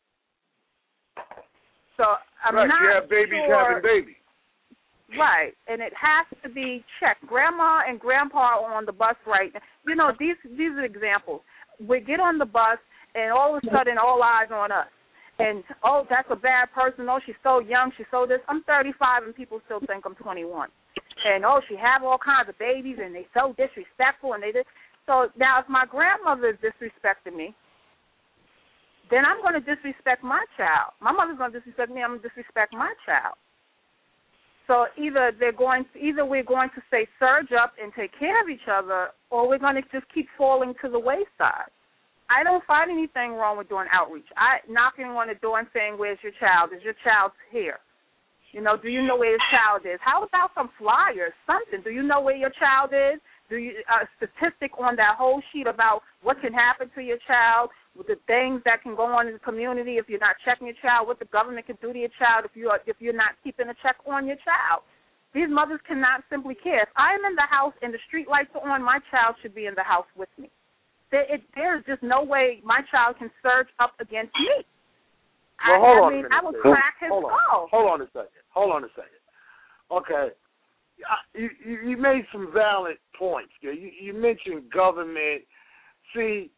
So I'm right, not you have babies sure. having babies. Right, and it has to be checked. Grandma and grandpa are on the bus right now. You know, these these are examples. We get on the bus, and all of a sudden, all eyes on us. And, oh, that's a bad person. Oh, she's so young. She's so this. I'm thirty-five, and people still think I'm twenty-one. And, oh, she have all kinds of babies, and they so disrespectful. And they did. So now if my grandmother is disrespecting me, then I'm going to disrespect my child. My mother's going to disrespect me. I'm going to disrespect my child. So either they're going to, either we're going to say surge up and take care of each other, or we're going to just keep falling to the wayside. I don't find anything wrong with doing outreach. I knocking on the door and saying, "Where's your child? Is your child here? You know, do you know where your child is? How about some flyers, something? Do you know where your child is? Do you a statistic on that whole sheet about what can happen to your child, with the things that can go on in the community if you're not checking your child, what the government can do to your child if you are, if you're not keeping a check on your child? These mothers cannot simply care. If I am in the house and the street lights are on, my child should be in the house with me. There, it, there's just no way my child can surge up against me. Well, I, hold I on mean, a minute. I will crack his hold on. skull. Hold on a second. Hold on a second. Okay. You, you, you made some valid points. You, you mentioned government. See,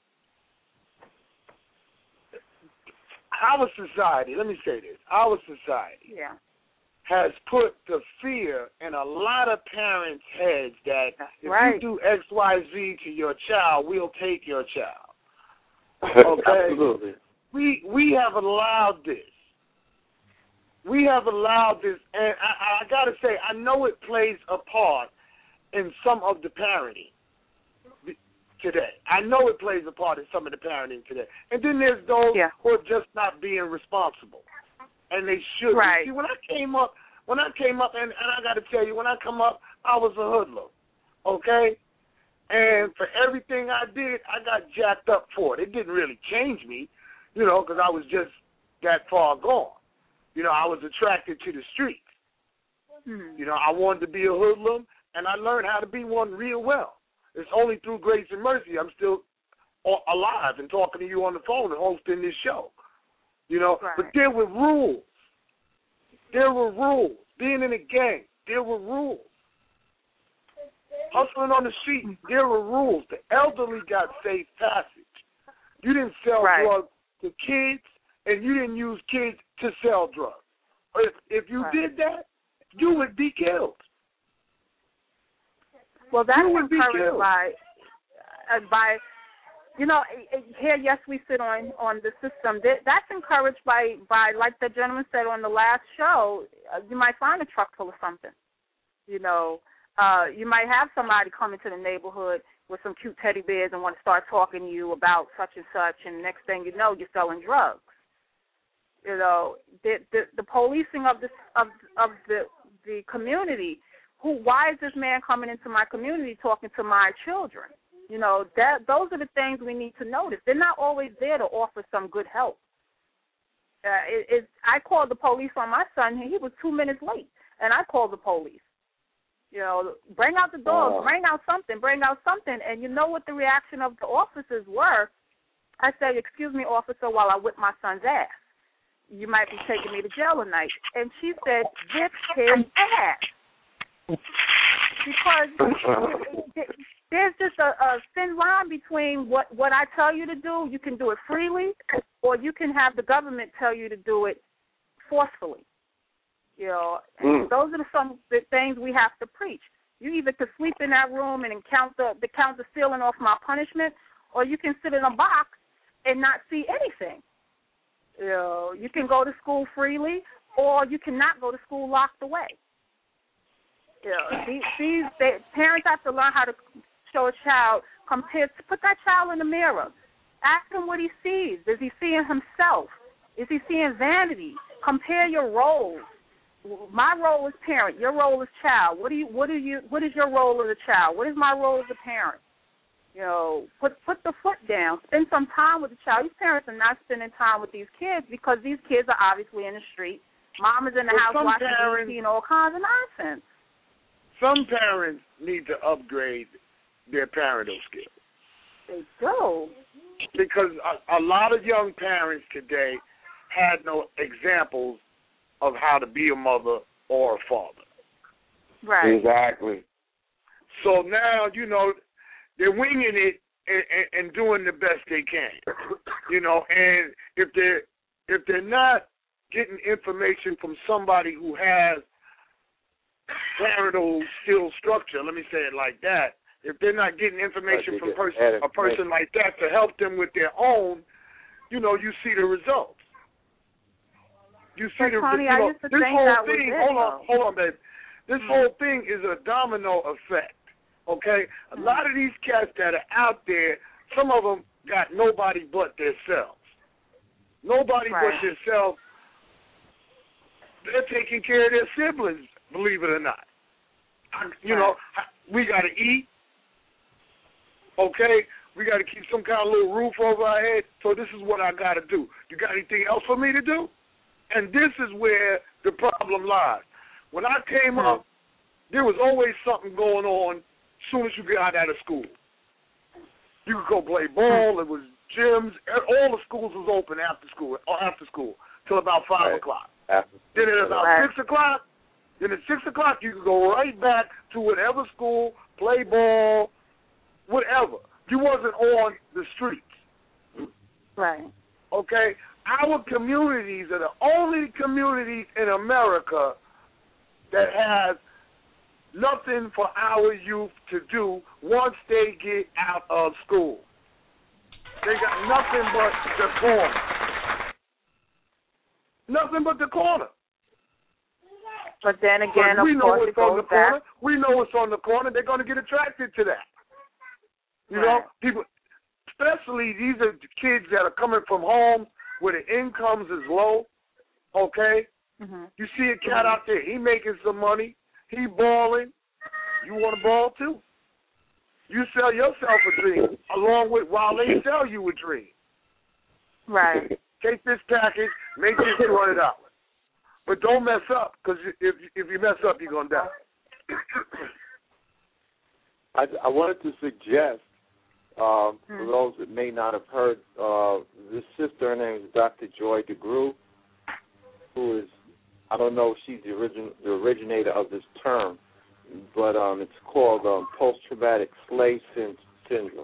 our society, let me say this, our society yeah. has put the fear in a lot of parents' heads that if right. you do X, Y, Z to your child, we'll take your child. Okay? Absolutely. We we have allowed this. We have allowed this, and I, I got to say, I know it plays a part in some of the parenting today. I know it plays a part in some of the parenting today. And then there's those yeah. who are just not being responsible, and they should. Right. See, when I came up, when I came up, and, and I got to tell you, when I come up, I was a hoodlum, okay? And for everything I did, I got jacked up for it. It didn't really change me, you know, because I was just that far gone. You know, I was attracted to the streets. Mm-hmm. You know, I wanted to be a hoodlum, and I learned how to be one real well. It's only through grace and mercy I'm still alive and talking to you on the phone and hosting this show. You know, right. But there were rules. There were rules. Being in a gang, there were rules. Hustling on the street, there were rules. The elderly got safe passage. You didn't sell right. drugs to kids, and you didn't use kids to sell drugs. If, if you right. did that, you would be killed. Well, that's you would encouraged be killed. by, uh, by, you know, here, yes, we sit on, on the system. That's encouraged by, by, like the gentleman said on the last show, uh, you might find a truck full of something. You know, uh, you might have somebody come into the neighborhood with some cute teddy bears and want to start talking to you about such and such, and next thing you know, you're selling drugs. You know, the the, the policing of this of of the the community. Who? Why is this man coming into my community talking to my children? You know, that those are the things we need to notice. They're not always there to offer some good help. Uh, it, it, I called the police on my son, and he was two minutes late, and I called the police. You know, bring out the dogs, Oh. bring out something, bring out something. And you know what the reaction of the officers were? I said, excuse me, officer, while I whip my son's ass. You might be taking me to jail tonight. And she said, whip his ass. Because there's just a, a thin line between what, what I tell you to do, you can do it freely, or you can have the government tell you to do it forcefully. You know, mm. those are some the things we have to preach. You either could sleep in that room and count the, the count the ceiling off my punishment, or you can sit in a box and not see anything. You know, you can go to school freely, or you cannot go to school locked away. You know, these, these they, parents have to learn how to show a child, compare, put that child in the mirror. Ask him what he sees. Is he seeing himself? Is he seeing vanity? Compare your roles. My role is parent. Your role is child. What do you? What do you? What is your role as a child? What is my role as a parent? You know, put put the foot down. Spend some time with the child. These parents are not spending time with these kids because these kids are obviously in the street. Mom is in the well, house watching parents, T V and all kinds of nonsense. Some parents need to upgrade their parental skills. They do. Because a, a lot of young parents today had no examples of how to be a mother or a father. Right. Exactly. So now, you know, they're winging it and, and, and doing the best they can. You know, and if they're, if they're not getting information from somebody who has parental skill structure, let me say it like that, if they're not getting information from person, a person like that to help them with their own, you know, you see the results. You see but the Tony, you know, I used to this think whole that thing. was it, hold on, though. hold on, babe. This Mm-hmm. whole thing is a domino effect. Okay, a Mm-hmm. lot of these cats that are out there, some of them got nobody but themselves. Nobody Right. but themselves. They're taking care of their siblings, believe it or not. I, you Right. know, we got to eat. Okay, we got to keep some kind of little roof over our head. So this is what I got to do. You got anything else for me to do? And this is where the problem lies. When I came Mm-hmm. up, there was always something going on as soon as you got out of school. You could go play ball. It was gyms. All the schools was open after school, or after school, till about five Right. o'clock. After, Then at about Right. six o'clock, then at six o'clock you could go right back to whatever school, play ball, whatever. You wasn't on the streets. Right. Okay? Our communities are the only communities in America that have nothing for our youth to do once they get out of school. They got nothing but the corner. Nothing but the corner. But then again, But we of know course, what's it goes on the back. corner. We know what's on the corner. They're going to get attracted to that. You know, Right. people, especially these are kids that are coming from homes where the incomes is low. Okay, Mm-hmm. you see a cat out there, he making some money, he balling. You want to ball too? You sell yourself a dream along with while they sell you a dream. Right. Take this package, make this two hundred dollars. but don't mess up, because if if you mess up, you're gonna die. I, I wanted to suggest, um, hmm. for those that may not have heard, uh, this sister, her name is Doctor Joy DeGruy, who is, I don't know if she's the, origin, the originator of this term, but um, it's called um, post-traumatic slave syndrome.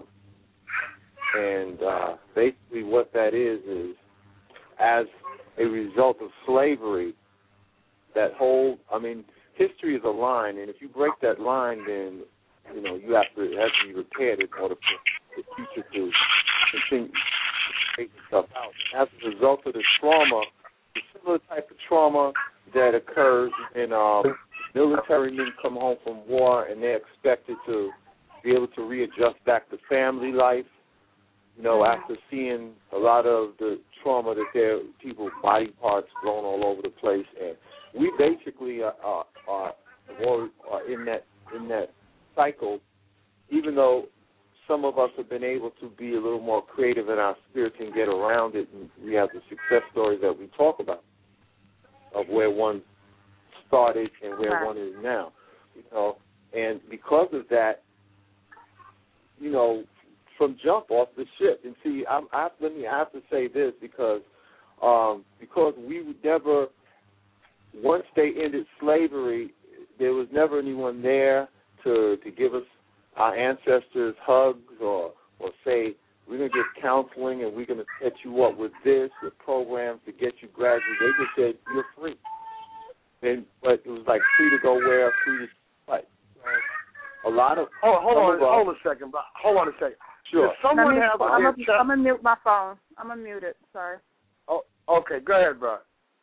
And uh, basically what that is is, as a result of slavery, that whole, I mean, history is a line, and if you break that line, then, you know, you have to, it has to be repaired in order for the future to continue to take stuff out. As a result of the trauma, the similar type of trauma that occurs in um, military men come home from war and they're expected to be able to readjust back to family life, you know, after seeing a lot of the trauma that their people, body parts blown all over the place. And we basically are, are, are, are in that in that cycle, even though some of us have been able to be a little more creative in our spirit and get around it, and we have the success stories that we talk about of where one started and where right. one is now. You know, and because of that, you know, from jump off the ship. And see, I'm, I, let me, I have to say this because um, because we would never, once they ended slavery, there was never anyone there to to give us our ancestors hugs or or say, we're going to get counseling and we're going to set you up with this, with programs to get you graduated. They just said, you're free. And, but it was like free to go where, free to fight. A lot of... Oh, hold on, of us, hold a second. Hold on a second. Sure. Does someone me, have a I'm head going to mute my phone. I'm going to mute it. Sorry. Oh, okay. Go ahead, bro.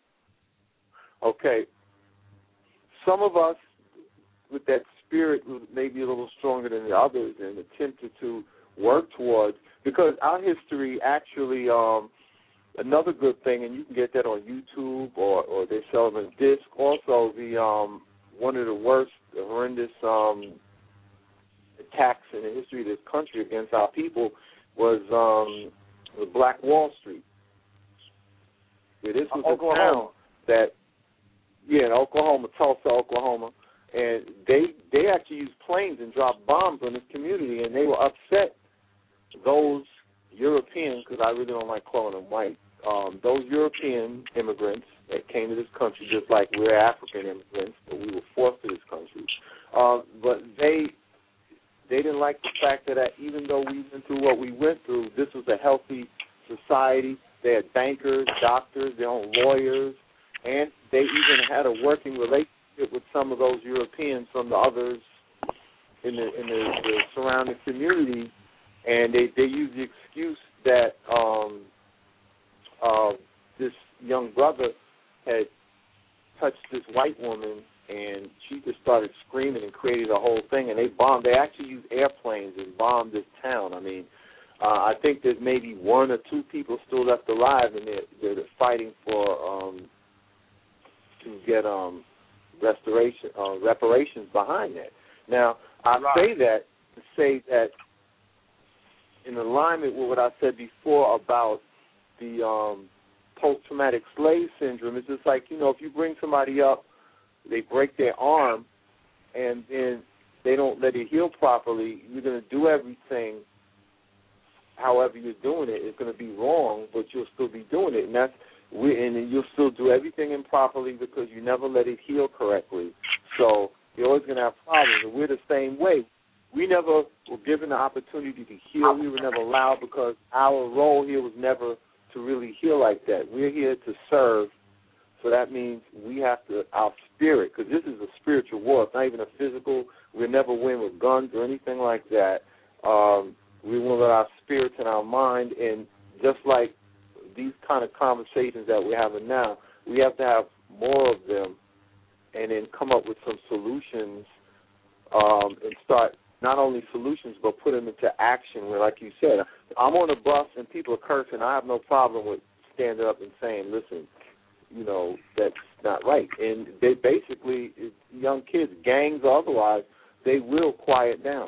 Okay. Some of us, with that spirit, maybe a little stronger than the others, and attempted to work towards, because our history actually, um, another good thing, and you can get that on YouTube or, or they sell them in disc. Also, the um, one of the worst, horrendous um, attacks in the history of this country against our people was um, the Black Wall Street. Yeah, this was Oklahoma. a town that, yeah, in Oklahoma, Tulsa, Oklahoma, and they they actually used planes and dropped bombs on this community, and they were upset. Those Europeans, because I really don't like calling them white, um, those European immigrants that came to this country, just like we're African immigrants, but we were forced to this country. Uh, but they they didn't like the fact that, that even though we went through what we went through, this was a healthy society. They had bankers, doctors, their own lawyers, and they even had a working relationship with some of those Europeans from the others in the in the, the surrounding community. And they, they use the excuse that um, uh, this young brother had touched this white woman, and she just started screaming and created a whole thing. And they bombed. They actually used airplanes and bombed this town. I mean, uh, I think there's maybe one or two people still left alive, and they're, they're fighting for um, to get um, restoration, uh, reparations behind that. Now, I right. say that to say that, in alignment with what I said before about the um, post-traumatic slave syndrome, it's just like, you know, if you bring somebody up, they break their arm, and then they don't let it heal properly, you're going to do everything however you're doing it. It's going to be wrong, but you'll still be doing it. And that's we, and you'll still do everything improperly because you never let it heal correctly. So you're always going to have problems, and we're the same way. We never were given the opportunity to heal. We were never allowed because our role here was never to really heal like that. We're here to serve, so that means we have to, our spirit, because this is a spiritual war. It's not even a physical. We'll never win with guns or anything like that. Um, we want to let our spirits and our mind, and just like these kind of conversations that we're having now, we have to have more of them and then come up with some solutions um, and start not only solutions, but put them into action where, like you said, I'm on a bus and people are cursing. I have no problem with standing up and saying, listen, you know, that's not right. And they basically, young kids, gangs or otherwise, they will quiet down.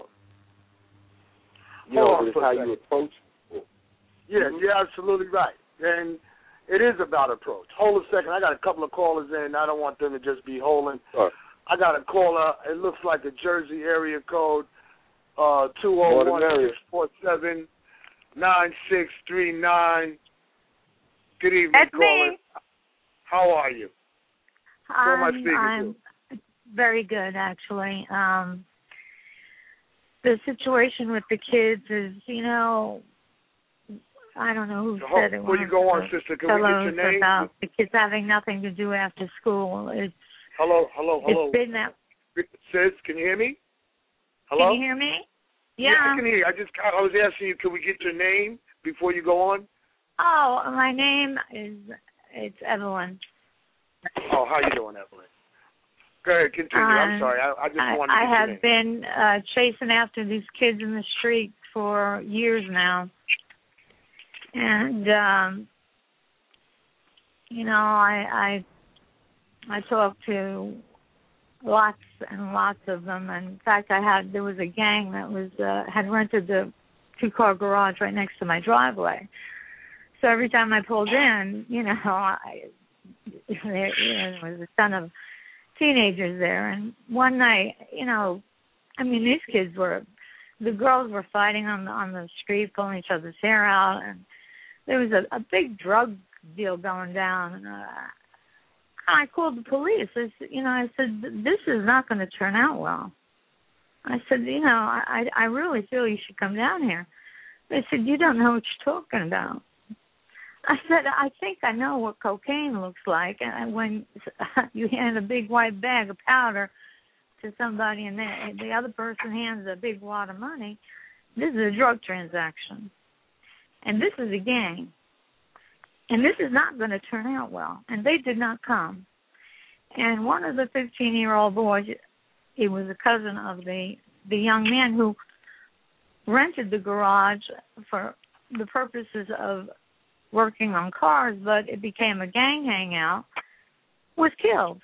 You Hold know, on but it's for a how second. you approach people. Yeah, Mm-hmm. you're absolutely right. And, It is about approach. Hold a second. I got a couple of callers in. I don't want them to just be holding. Sure. I got a caller. It looks like a Jersey area code, uh, two oh one, six four seven, nine six three nine. Good evening, That's caller. me. How are you? Who am I Um, speaking I'm to? very good, actually. Um, the situation with the kids is, you know, I don't know who So, said it. before you go on, sister, can we get your name? About the kids having nothing to do after school. It's Hello, hello, hello. It's been that. Sis, can you hear me? Hello? Can you hear me? Yeah. Yeah, I can hear you. I just I was asking you, can we get your name before you go on? Oh, my name is it's Evelyn. Oh, how you doing, Evelyn? Go ahead, continue. Um, I'm sorry. I, I just I, wanted to I get your have name. been uh, chasing after these kids in the street for years now. And, um, you know, I, I I talked to lots and lots of them. And in fact, I had there was a gang that was uh, had rented the two-car garage right next to my driveway. So every time I pulled in, you know, I, there, you know, there was a ton of teenagers there. And one night, you know, I mean, these kids were, the girls were fighting on the on the street, pulling each other's hair out, and there was a, a big drug deal going down. And uh, I called the police. I said, you know, I said, this is not going to turn out well. I said, you know, I I really feel you should come down here. They said, you don't know what you're talking about. I said, I think I know what cocaine looks like. And when you hand a big white bag of powder to somebody and the, the other person hands a big wad of money, this is a drug transaction. And this is a gang. And this is not going to turn out well. And they did not come. And one of the fifteen-year-old boys, he was a cousin of the, the young man who rented the garage for the purposes of working on cars, but it became a gang hangout, was killed.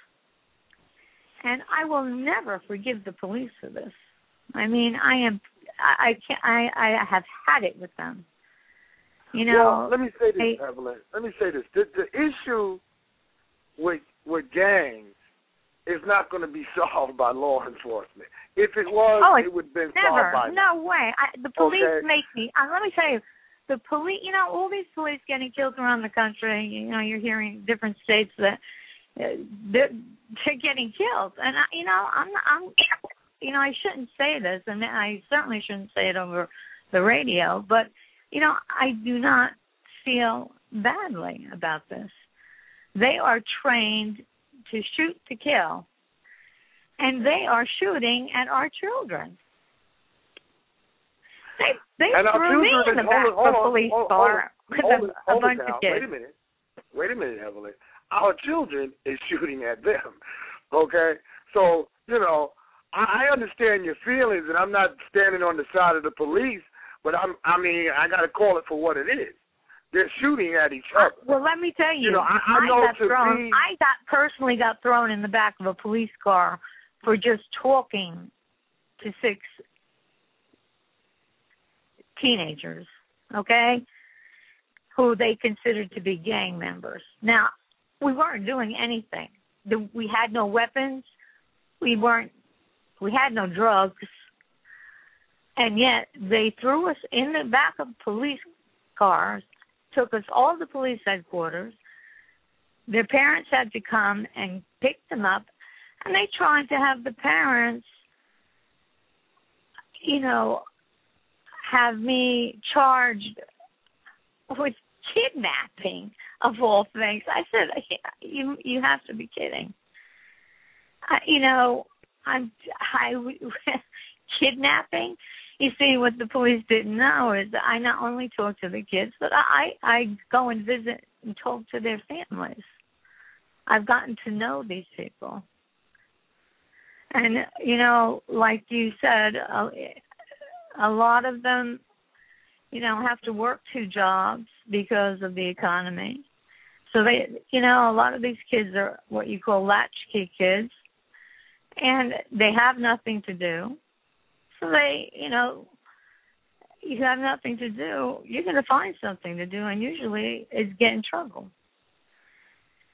And I will never forgive the police for this. I mean, I am, I, I can't, I, I have had it with them. You know. Well, let me say this, I, Evelyn. Let me say this. The, the issue with with gangs is not going to be solved by law enforcement. If it was, oh, it would have been never. solved by No way. I, the police okay. make me. Uh, let me tell you, the police. You know, all these police getting killed around the country. You know, you're hearing different states that uh, they're, they're getting killed, and I, you know, I'm, I'm, you know, I shouldn't say this, and I certainly shouldn't say it over the radio, but you know, I do not feel badly about this. They are trained to shoot to kill, and they are shooting at our children. They they and threw me in the back of a police car with a, a bunch of kids. Wait a minute. Wait a minute, Evelyn. Our children is shooting at them, okay? So, you know, I, I understand your feelings, and I'm not standing on the side of the police, but I'm, I mean, I got to call it for what it is. They're shooting at each other. Uh, well, let me tell you, you know, I, I, I know got to thrown. be, I got personally got thrown in the back of a police car for just talking to six teenagers, okay, who they considered to be gang members. Now, we weren't doing anything. We had no weapons. We weren't. We had no drugs. And yet they threw us in the back of police cars, took us all to police headquarters. Their parents had to come and pick them up, and they tried to have the parents, you know, have me charged with kidnapping, of all things. I said, you you have to be kidding. I, you know, I'm I kidnapping. You see, what the police didn't know is that I not only talk to the kids, but I, I go and visit and talk to their families. I've gotten to know these people. And, you know, like you said, a, a lot of them, you know, have to work two jobs because of the economy. So, they, you know, a lot of these kids are what you call latchkey kids, and they have nothing to do. So they, you know, you have nothing to do, you're going to find something to do, and usually it's get in trouble.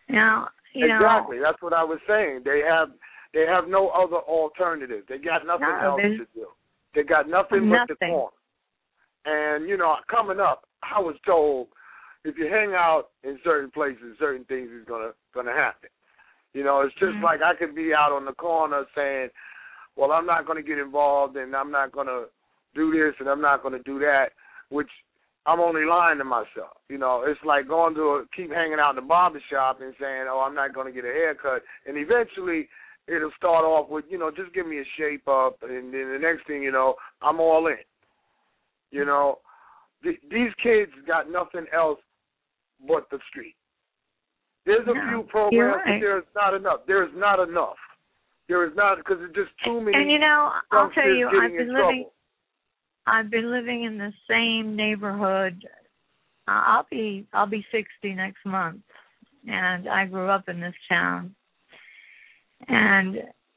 Now, you exactly. know, That's what I was saying. They have they have no other alternative. They got nothing no, else to do. They got nothing, nothing but the corn. And you know, coming up, I was told if you hang out in certain places, certain things is gonna gonna happen. You know, it's just mm-hmm. like I could be out on the corner saying, "Well, I'm not gonna get involved, and I'm not gonna do this, and I'm not gonna do that," which I'm only lying to myself. You know, it's like going to a, keep hanging out in the barber shop and saying, "Oh, I'm not going to get a haircut," and eventually it'll start off with, you know, just give me a shape up, and then the next thing you know, I'm all in. You know, th- these kids got nothing else but the street. There's a no, few programs, right. but there's not enough. There's not enough. There is not, because there's just too many. And you know, I'll tell you, I've been living. Trouble. I've been living in the same neighborhood. Uh, I'll be I'll be sixty next month, and I grew up in this town. And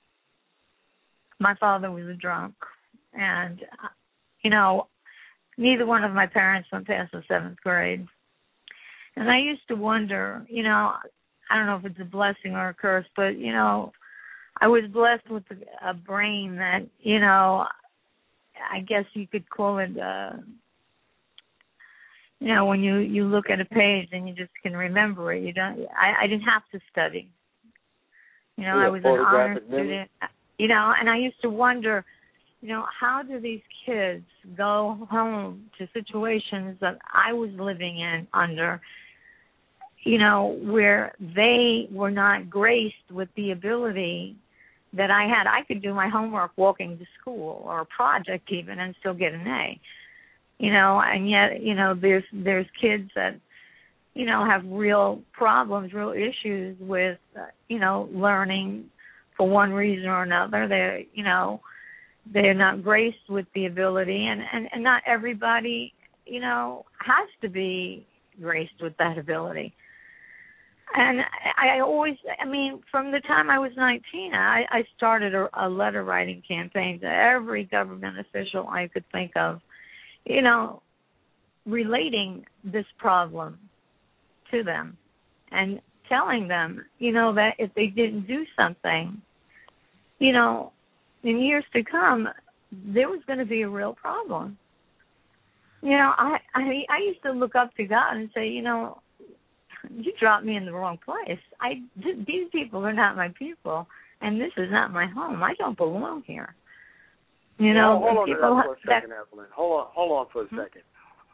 my father was a drunk, and you know, neither one of my parents went past the seventh grade. And I used to wonder, you know, I don't know if it's a blessing or a curse, but you know, I was blessed with a brain that, you know, I guess you could call it, uh, you know, when you, you look at a page and you just can remember it. You don't. I, I didn't have to study. You know, yeah, I was an honor memory. student. You know, and I used to wonder, you know, how do these kids go home to situations that I was living in under, you know, where they were not graced with the ability that I had. I could do my homework walking to school or a project even and still get an A, you know, and yet, you know, there's there's kids that, you know, have real problems, real issues with, uh, you know, learning for one reason or another. They're, you know, they're not graced with the ability, and, and, and not everybody, you know, has to be graced with that ability. And I always, I mean, from the time I was nineteen, I, I started a, a letter writing campaign to every government official I could think of, you know, relating this problem to them and telling them, you know, that if they didn't do something, you know, in years to come, there was going to be a real problem. You know, I, I I used to look up to God and say, you know, you dropped me in the wrong place. I these people are not my people, and this is not my home. I don't belong here. You know, well, hold on people to that for a second, that, Evelyn. Hold on, hold on for a hmm? second.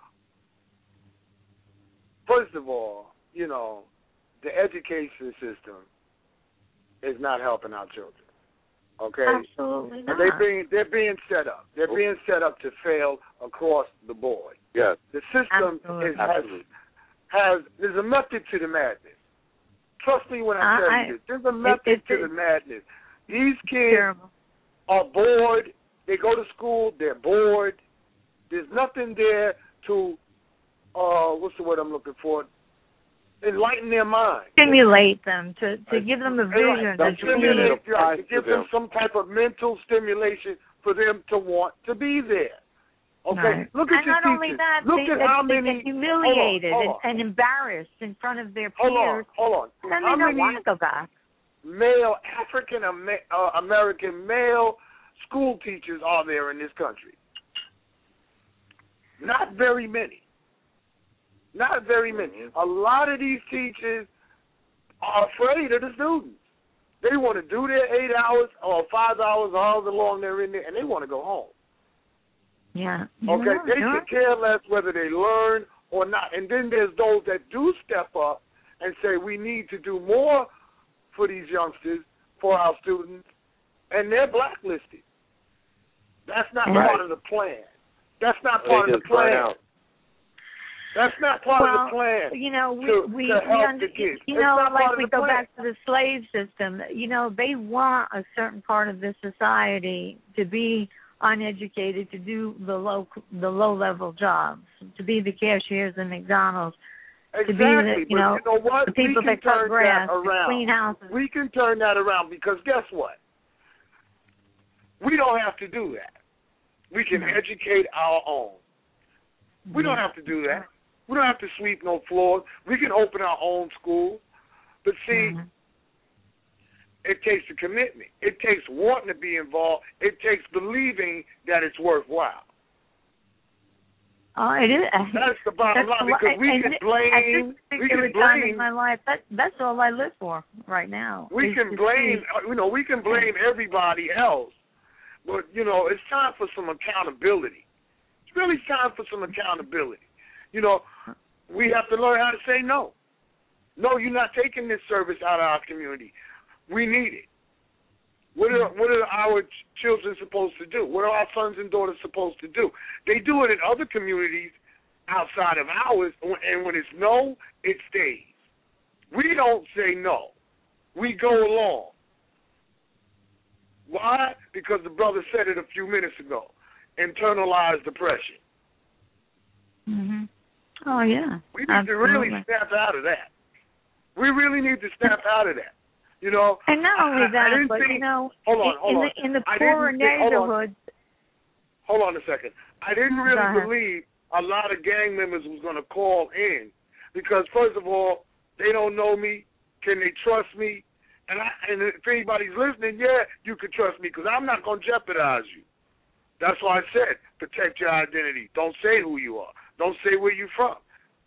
First of all, you know, the education system is not helping our children. Okay, absolutely not. They're being they're being set up. They're being set up to fail across the board. Yes. The system absolutely. is has, has there's a method to the madness. Trust me when I uh, tell I, you this. There's a method it, it, to the madness. These kids terrible. are bored. They go to school. They're bored. There's nothing there to uh, what's the word I'm looking for? Enlighten their mind. Stimulate them, to, to give them a vision, to, to stimulate, dream. to give them some type of mental stimulation for them to want to be there. Okay, right. Look at and your not teachers. only that, Look they, at they, how they many get humiliated hold on, hold on. And, and embarrassed in front of their hold peers. on, hold on. And then how they don't many want to go back. Male African uh, American male school teachers are there in this country? Not very many. Not very many. A lot of these teachers are afraid of the students. They want to do their eight hours or five hours or however long they're in there, and they want to go home. Yeah. Okay, yeah, they sure. could care less whether they learn or not. And then there's those that do step up and say we need to do more for these youngsters, for our students, and they're blacklisted. That's not Right. part of the plan. That's not They part of just the plan. burn out. That's not part well, of the plan. You know, we to, we, to we help under, the kids. you It's know, not like part of we the go plan. back to the slave system. You know, they want a certain part of this society to be uneducated, to do the low the low level jobs, to be the cashiers in McDonald's, Exactly, to be the, you but know, you know what? the people we can that cut turn grass, that to around. clean houses. We can turn that around because guess what? We don't have to do that. We can No. educate our own. We Yeah. don't have to do that. We don't have to sweep no floors. We can open our own school. But see, mm-hmm. it takes a commitment. It takes wanting to be involved. It takes believing that it's worthwhile. Oh, it is. That's the bottom that's line, because we can blame. We can blame. In my life, that that's all I live for right now. We can blame. You know, we can blame everybody else, but you know, it's time for some accountability. It's really time for some accountability. You know, we have to learn how to say no. No, you're not taking this service out of our community. We need it. What are, what are our ch- children supposed to do? What are our sons and daughters supposed to do? They do it in other communities outside of ours, and when it's no, it stays. We don't say no. We go along. Why? Because the brother said it a few minutes ago. Internalized depression. Mm-hmm. Oh, yeah. We need Absolutely. to really snap out of that. We really need to snap out of that. You know, and not only that, I, I but think, you know, hold on, hold in, on. the, in the I poorer think, neighborhoods. Hold on, hold on a second. I didn't really Go ahead. believe a lot of gang members was going to call in because, first of all, they don't know me. Can they trust me? And, I, and if anybody's listening, yeah, you can trust me because I'm not going to jeopardize you. That's why I said protect your identity. Don't say who you are. Don't say where you're from.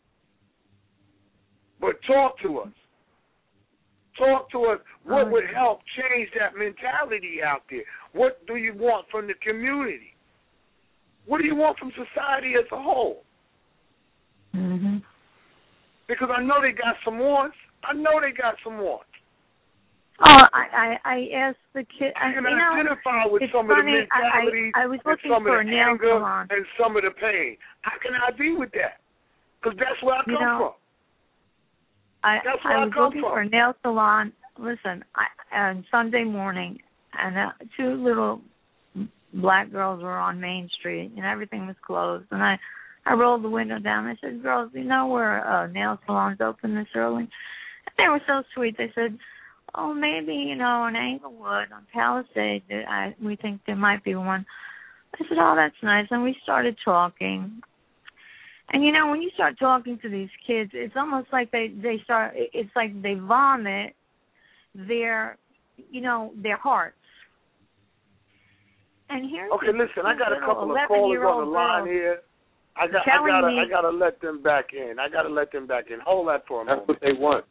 But talk to us. Talk to us. What oh, would help change that mentality out there? What do you want from the community? What do you want from society as a whole? Mm-hmm. Because I know they got some wants. I know they got some wants. Oh, I, I, I asked the kid. I can you know, identify with it's some funny, of the mentalities I, I, I was and looking some for of the a nail anger salon. and some of the pain. How can I be with that? Because that's where I You come know, from. I, That's where I I was come looking from. for a nail salon. Listen, I, on Sunday morning, and uh, two little black girls were on Main Street, and everything was closed. And I, I rolled the window down. I said, "Girls, you know where uh, nail salons open this early?" And they were so sweet. They said, "Oh, maybe you know in Englewood on Palisade, I, we think there might be one." I said, "Oh, that's nice." And we started talking. And, you know, when you start talking to these kids, it's almost like they, they start, it's like they vomit their, you know, their hearts. And here's Okay, listen, I got a couple of callers on the line here. I got, I gotta, me, I gotta let them back in. I gotta let them back in. Hold that for a that's moment. That's what they want.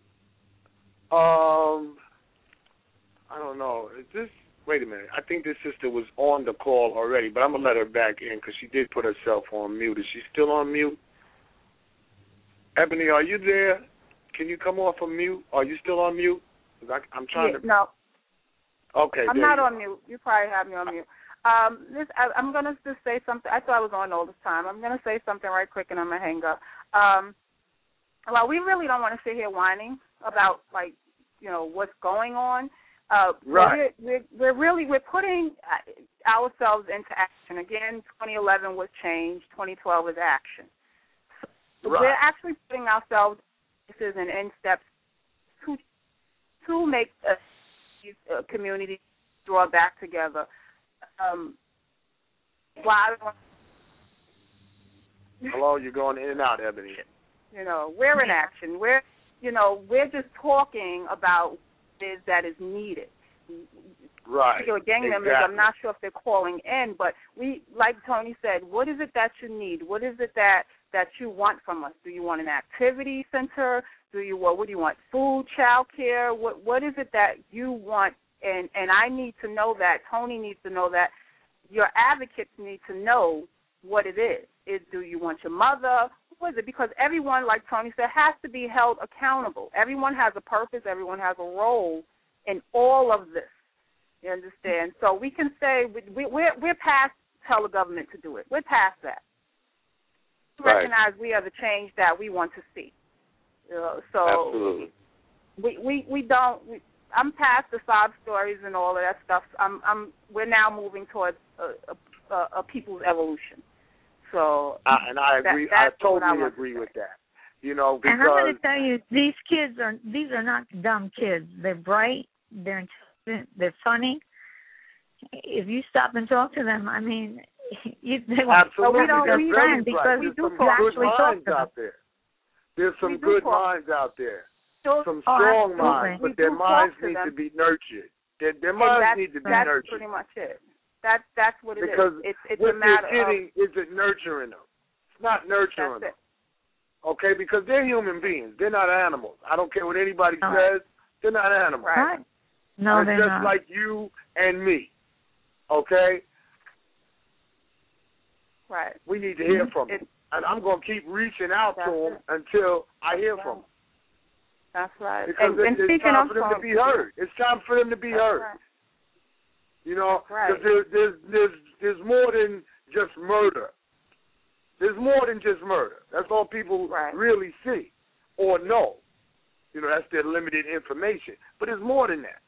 Um, I don't know. Is this? Wait a minute. I think this sister was on the call already, but I'm going to let her back in because she did put herself on mute. Is she still on mute? Ebony, are you there? Can you come off of mute? Are you still on mute? I, I'm trying yeah, to... No. Okay, I'm there not you on are. mute. You probably have me on mute. Um, this, I, I'm going to just say something. I thought I was on all this time. I'm going to say something right quick and I'm going to hang up. Um, well, we really don't want to sit here whining about, like, you know, what's going on. Uh, right. We're, we're, we're really we're putting ourselves into action. Again, twenty eleven was change. twenty twelve is action. So right. We're actually putting ourselves in end steps to to make a, a community draw back together. Um, while Hello, you're going in and out, Ebony. You know, we're in action. We're you know we're just talking about. Is that is needed. Right. Particular gang exactly. members, I'm not sure if they're calling in, but we, like Tony said, what is it that you need? What is it that, that you want from us? Do you want an activity center? Do you what? What do you want? Food, child care? What What is it that you want? And and I need to know that. Tony needs to know that. Your advocates need to know what it is. Is do you want your mother? What is it? Because everyone, like Tony said, has to be held accountable. Everyone has a purpose. Everyone has a role in all of this. You understand? So we can say we, we're we're past tell the government to do it. We're past that. We Right. recognize we are the change that we want to see. Uh, so Absolutely. we we we don't. We, I'm past the sob stories and all of that stuff. I'm I'm. We're now moving towards a, a, a people's evolution. So, uh, and I agree. That, I totally I agree with that. You know, because and I'm going to tell you, these kids are these are not dumb kids. They're bright. They're intelligent. They're funny. If you stop and talk to them, I mean, you, they absolutely. we don't That's very because right. we There's do some talk good to minds them. out there. There's some We do good talk. minds out there. some Oh, strong absolutely. minds, but We their do talk minds to need them. to be nurtured. Their, their And minds that's, need to be that's nurtured. pretty much it. That's that's what it is. Because It's it's what a matter they're getting of isn't nurturing them. It's not nurturing that's them. it. Okay, because they're human beings. They're not animals. I don't care what anybody All says. They're not animals. Right. Right. No, It's they're just not. like you and me. Okay? Right. We need to hear from them. It, And I'm going to keep reaching out That's to them it. until I hear from them. That's right. Because and, it, and it's speaking time of for them to be heard. It's time for them to be That's heard. right. You know, Right. because there, there's there's there's more than just murder. There's more than just murder. That's all people Right. really see or know. You know, that's their limited information. But there's more than that.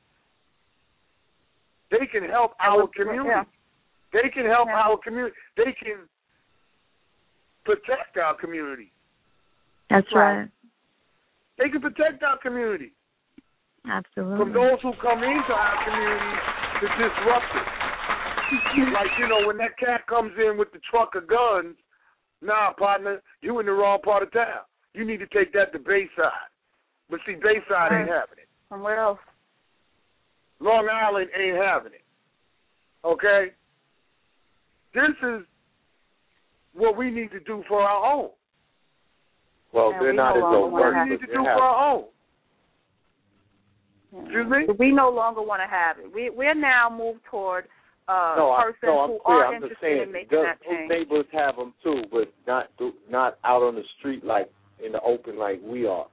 They can help And our look- community. yeah. They can help Yeah. our community. They can protect our community. That's Right. right. They can protect our community Absolutely. from those who come into our community to disrupt it. Like, you know, when that cat comes in with the truck of guns, nah, partner, you in the wrong part of town. You need to take that to Bayside. But see, Bayside ain't having it. Somewhere else. Long Island ain't having it. Okay? This is what we need to do for our own. Well, And they're we not no as longer What wanna overt. we have need but to they do have- for our own. Yeah. Excuse me? We no longer want to have it. We we're now moved toward uh, No, I, persons no, I'm who clear. are I'm just interested saying in making those, that those change. neighborhoods have them too, but not not out on the street like in the open like we are.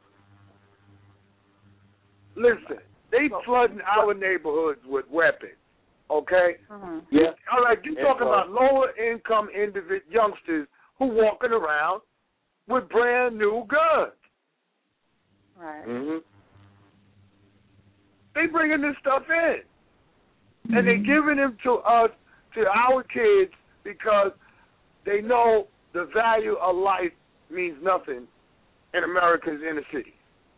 Listen, they flooding our neighborhoods with weapons. Okay? Mm-hmm. Yeah. All right, you And talking so- about lower income individ youngsters who walking around with brand new guns. Right. Mm-hmm. They bringing this stuff in, Mm-hmm. and they giving them to us, to our kids, because they know the value of life means nothing in America's inner city,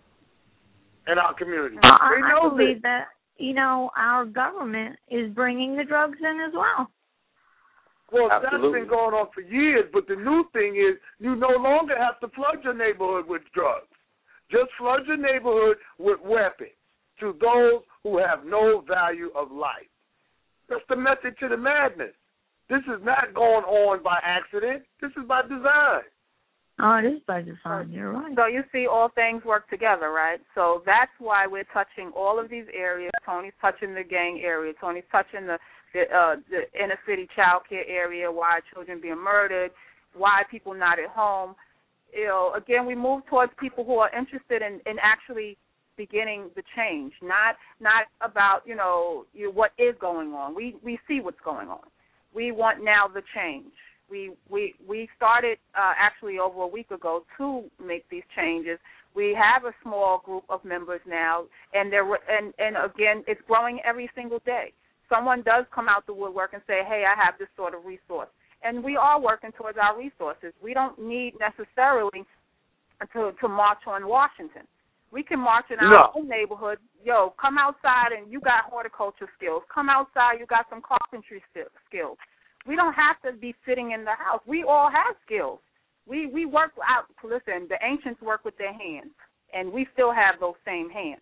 in our community. Well, they I, know I believe this. that, you know, our government is bringing the drugs in as well. Well, Absolutely. that's been going on for years, but the new thing is you no longer have to flood your neighborhood with drugs. Just flood your neighborhood with weapons to those who have no value of life. That's the method to the madness. This is not going on by accident. This is by design. Oh, it is by design. You're right. So you see, all things work together, right? So that's why we're touching all of these areas. Tony's touching the gang area. Tony's touching the the, uh, the inner city child care area. Why children being murdered? Why people not at home? You know, again, we move towards people who are interested in, in actually beginning the change, not not about you know you, what is going on. We we see what's going on. We want now the change. We we we started uh, actually over a week ago to make these changes. We have a small group of members now, and there and and again, it's growing every single day. Someone does come out the woodwork and say, "Hey, I have this sort of resource," and we are working towards our resources. We don't need necessarily to to march on Washington. We can march in our No. own neighborhood. Yo, come outside and you got horticulture skills. Come outside, you got some carpentry skills. We don't have to be sitting in the house. We all have skills. We we work out. Listen, the ancients work with their hands, and we still have those same hands.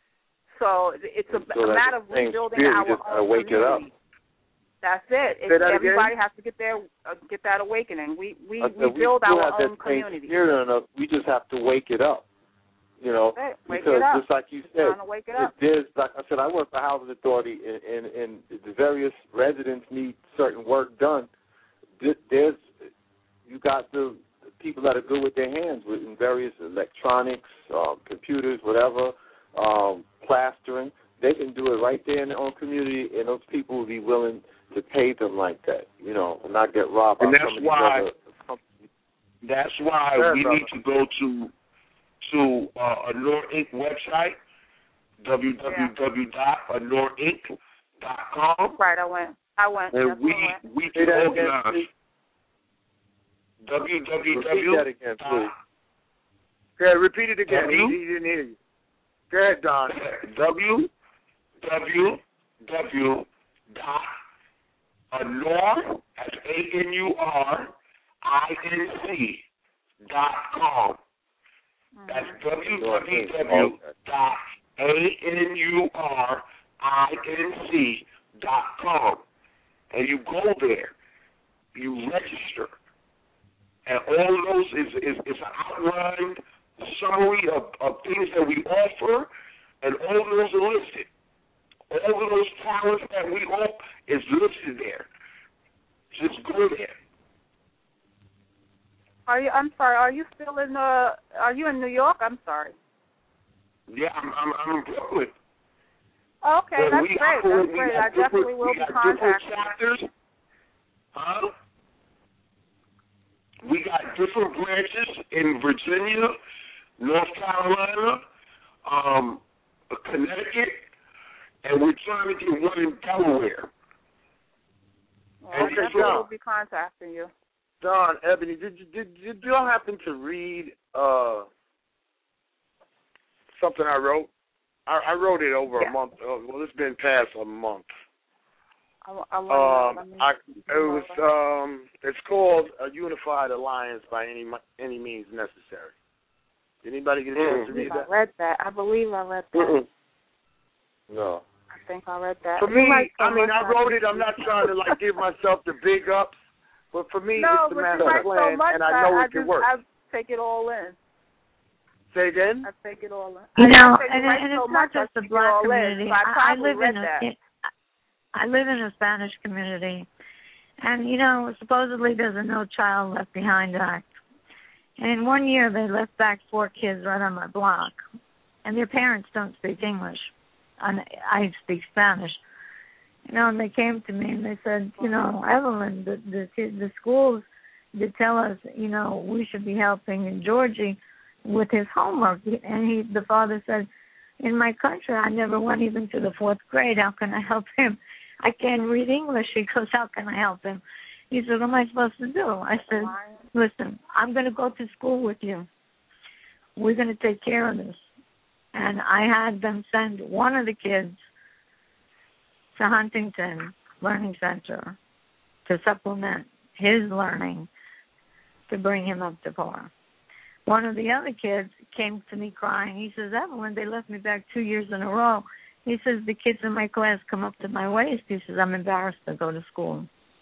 So it's a, So a that's matter of the same rebuilding spirit, our you just gotta own wake it up. community. That's it. Say It that everybody again? has to get their uh, get that awakening. We we, I said, we build still our have own that same community. spirit in us. We just have to wake it up. You know, That's it. Wake because it up. just like you Just said, trying to wake it up. if there's, like I said, I work for Housing Authority, and, and, and the various residents need certain work done. There's, you got the people that are good with their hands, with in various electronics, um, computers, whatever, um, plastering. They can do it right there in their own community, and those people will be willing to pay them like that, you know, and not get robbed. And by that's some of these why- other companies. That's why Sure, we brother. need to go to to uh, Anor Incorporated website, w w w dot anor inc dot com, Right, I went. I went. and That's we where I went. we Say can that again, organize. please. w w Repeat w that again, please. Okay, repeat it again. W? He, he didn't hear you. Go ahead, Don. w w w dot anor, that's A N U R I N C dot com. That's w w w dot a n u r i n c dot com. And you go there, you register, and all of those is, is, is an outlined summary of, of things that we offer, and all of those are listed. All of those talents that we offer is listed there. Just go there. Are you? I'm sorry. Are you still in uh? Are you in New York? I'm sorry. Yeah, I'm. I'm, I'm in Brooklyn. Okay, but that's we great. operate, That's great. I definitely will be contacting. Chapters. Huh? We got different branches in Virginia, North Carolina, um, Connecticut, and we're trying to get one in Delaware. Well, I definitely will be contacting you. Don, Ebony, did you did, did you all happen to read uh, something I wrote? I, I wrote it over yeah. a month. Uh, well, it's been past a month. I, I, um, I, it was um, it's called A Unified Alliance by any any means necessary. Did anybody get a chance to read that? I read that. I believe I read that. Mm-mm. No. I think I read that. For me, I mean, I wrote it. I'm not trying to like give myself the big ups. But for me, no, it's the master like plan, so much, and I know I, it can just, work. I take it all in. Say again? I take it all in. You know, I and, right and so it's much, not just I the black community. In, so I, I, I live in a, that. I live in a Spanish community, and you know, supposedly there's a No Child Left Behind Act. And in one year, they left back four kids right on my block, and their parents don't speak English. And I speak Spanish. You know, and they came to me and they said, you know, Evelyn, the the, the schools did tell us, you know, we should be helping Georgie with his homework. And he, the father said, in my country, I never went even to the fourth grade. How can I help him? I can't read English. He goes, how can I help him? He said, what am I supposed to do? I said, listen, I'm going to go to school with you. We're going to take care of this. And I had them send one of the kids to Huntington Learning Center to supplement his learning to bring him up to par. One of the other kids came to me crying. He says, Evelyn, they left me back two years in a row. He says, the kids in my class come up to my waist. He says, I'm embarrassed to go to school.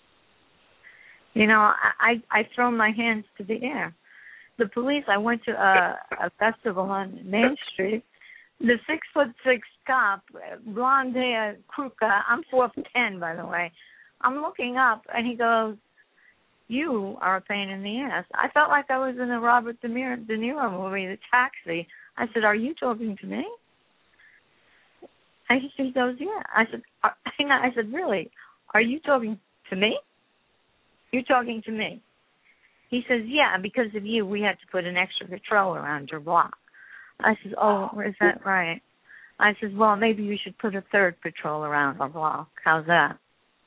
You know, I, I throw my hands to the air. The police, I went to a, a festival on Main Street. The six foot six cop, blonde hair, Kruka, I'm four foot ten, by the way. I'm looking up, and he goes, you are a pain in the ass. I felt like I was in a Robert De Niro, De Niro movie, The Taxi. I said, are you talking to me? And he goes, yeah. I said, are, I said, really? Are you talking to me? You're talking to me. He says, yeah, because of you, we had to put an extra patrol around your block. I said, oh, is that right? I said, well, maybe you should put a third patrol around our block. How's that?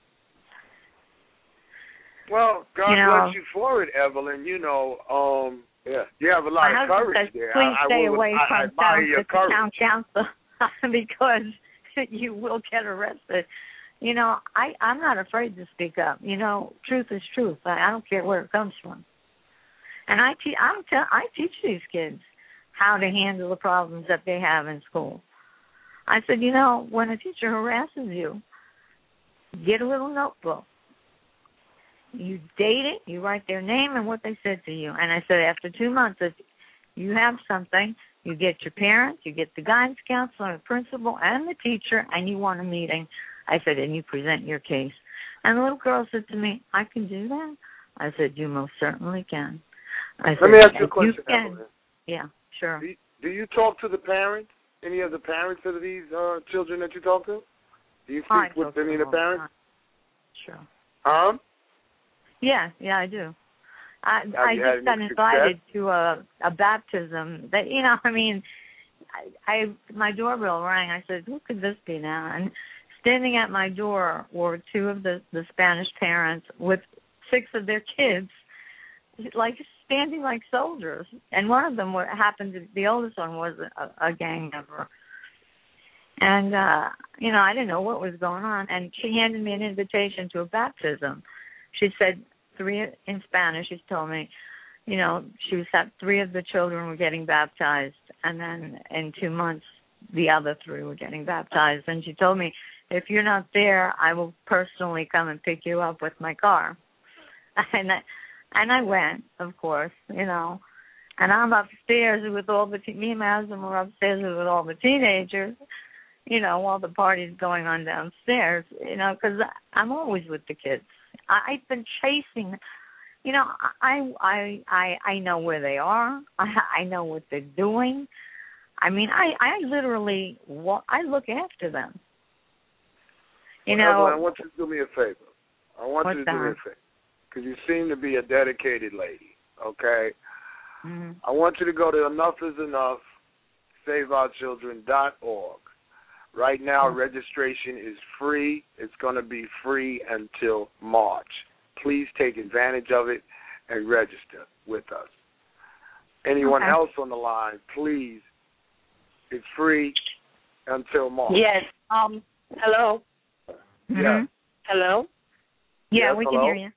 Well, God you know, bless you for it, Evelyn. You know, um, yeah, you have a lot of courage says, there. Please I, stay I will, away I, from I admire your courage. town council because you will get arrested. You know, I, I'm not afraid to speak up. You know, truth is truth. I, I don't care where it comes from. And I, te- I'm te- I teach these kids how to handle the problems that they have in school. I said, you know, when a teacher harasses you, get a little notebook. You date it, you write their name and what they said to you. And I said, after two months, if you have something, you get your parents, you get the guidance counselor, the principal, and the teacher, and you want a meeting. I said, and you present your case. And the little girl said to me, I can do that? I said, you most certainly can. I Let said, me ask you a question, you can. Evelyn. Yeah, sure. Do you, do you talk to the parents? Any of the parents of these uh, children that you talk to? Do you speak with any of the parents? Sure. Huh? Yeah, yeah, I do. I Have I you just got invited to a a baptism. That you know, I mean, I, I my doorbell rang. I said, "Who could this be now?" And standing at my door were two of the the Spanish parents with six of their kids, like standing like soldiers. And one of them were, happened to the oldest one was a, a gang member. And uh, you know, I didn't know what was going on. And she handed me an invitation to a baptism. She said three in Spanish. She told me, you know, she was at three of the children were getting baptized, and then in two months the other three were getting baptized. And she told me, if you're not there, I will personally come and pick you up with my car. And I, and I went, of course, you know. And I'm upstairs with all the, te- me and my husband were upstairs with all the teenagers, you know, while the party's going on downstairs, you know, because I'm always with the kids. I, I've been chasing, you know, I, I, I, I know where they are. I, I know what they're doing. I mean, I, I literally, I look after them. You well, know, Evelyn, I want you to do me a favor. I want you to that? do me a favor, because you seem to be a dedicated lady, okay? Mm-hmm. I want you to go to enough is enough save our children dot org. Right now, mm-hmm. registration is free. It's going to be free until March. Please take advantage of it and register with us. Anyone okay. else on the line, please, it's free until March. Yes. Um. Hello. Mm-hmm. Yeah. Hello. Yeah, yes, we hello? can hear you.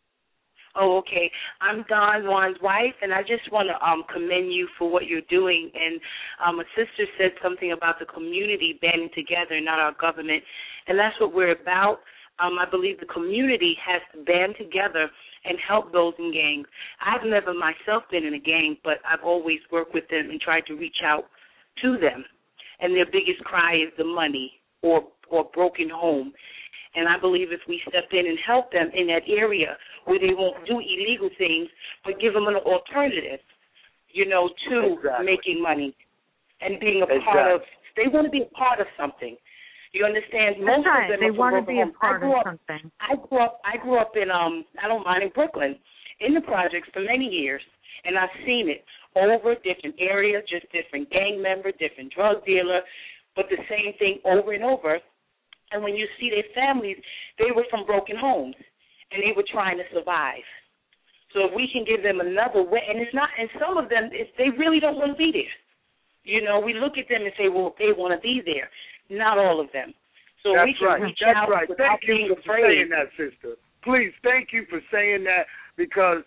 Oh, okay. I'm Don Juan's wife, and I just want to um, commend you for what you're doing. And um, a sister said something about the community banding together, not our government, and that's what we're about. Um, I believe the community has to band together and help those in gangs. I've never myself been in a gang, but I've always worked with them and tried to reach out to them. And their biggest cry is the money or or broken home. And I believe if we step in and help them in that area where they won't do illegal things, but give them an alternative, you know, to exactly. making money and being a exactly. part of, they want to be a part of something. You understand? Most That's right. of them they are want to from be home. a part of up, something. I grew up. I grew up in um. I don't mind in Brooklyn, in the projects for many years, and I've seen it over different areas, just different gang member, different drug dealer, but the same thing over and over. And when you see their families, they were from broken homes, and they were trying to survive. So if we can give them another way, and it's not, and some of them, it's, they really don't want to be there. You know, we look at them and say, well, they want to be there. Not all of them. So That's we can right. reach That's out right. without Thank you being for afraid. saying that, sister. Please, thank you for saying that, because,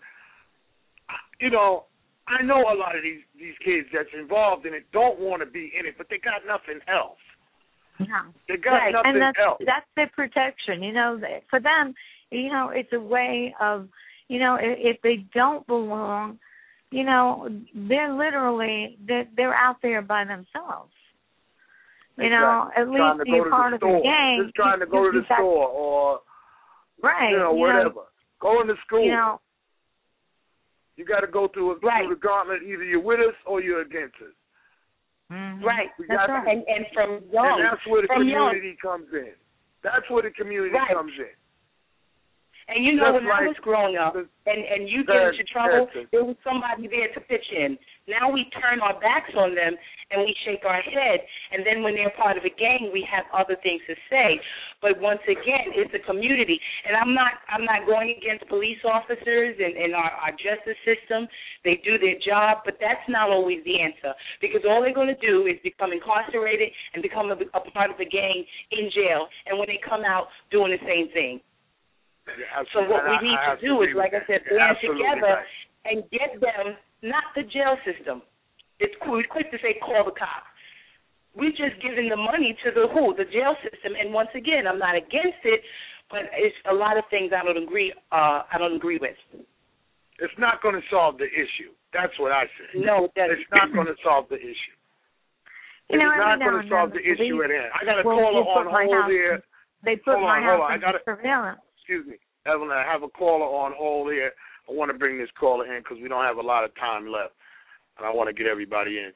you know, I know a lot of these, these kids that's involved in it don't want to be in it, but they got nothing else. No. They got right. nothing and that's, else. That's their protection. You know, for them, you know, it's a way of, you know, if, if they don't belong, you know, they're literally, they're, they're out there by themselves. You exactly. know, at trying least be part of the gang. Just trying to go to the got, store or, right, you know, you whatever. Know, Going to school. You know, you got to go through, a, right. through the gauntlet. Either you're with us or you're against us. Mm-hmm. Right. We that's got right. To, and, and from young. And that's where the from community young. comes in. That's where the community right. comes in. And you know, Just when like I was growing up, the, and, and you get into trouble, the, there was somebody there to pitch in. Now we turn our backs on them and we shake our head. And then when they're part of a gang, we have other things to say. But once again, it's a community. And I'm not I'm not going against police officers and, and our, our justice system. They do their job, but that's not always the answer. Because all they're going to do is become incarcerated and become a, a part of a gang in jail. And when they come out, doing the same thing. Yeah, so what we need I, I to do is, like I said, band together right. and get them, not the jail system. It's we're quick to say call the cops. We're just giving the money to the who? The jail system. And once again, I'm not against it, but it's a lot of things I don't agree uh, I don't agree with. It's not going to solve the issue. That's what I say. No, it doesn't. It's not going to solve the issue. You it's know, not going to solve the issue at hand. I got a caller on hold here. They put hold my on, house hold on. I gotta, surveillance. Excuse me, Evelyn, I have a caller on hold here. I want to bring this caller in because we don't have a lot of time left, and I want to get everybody in.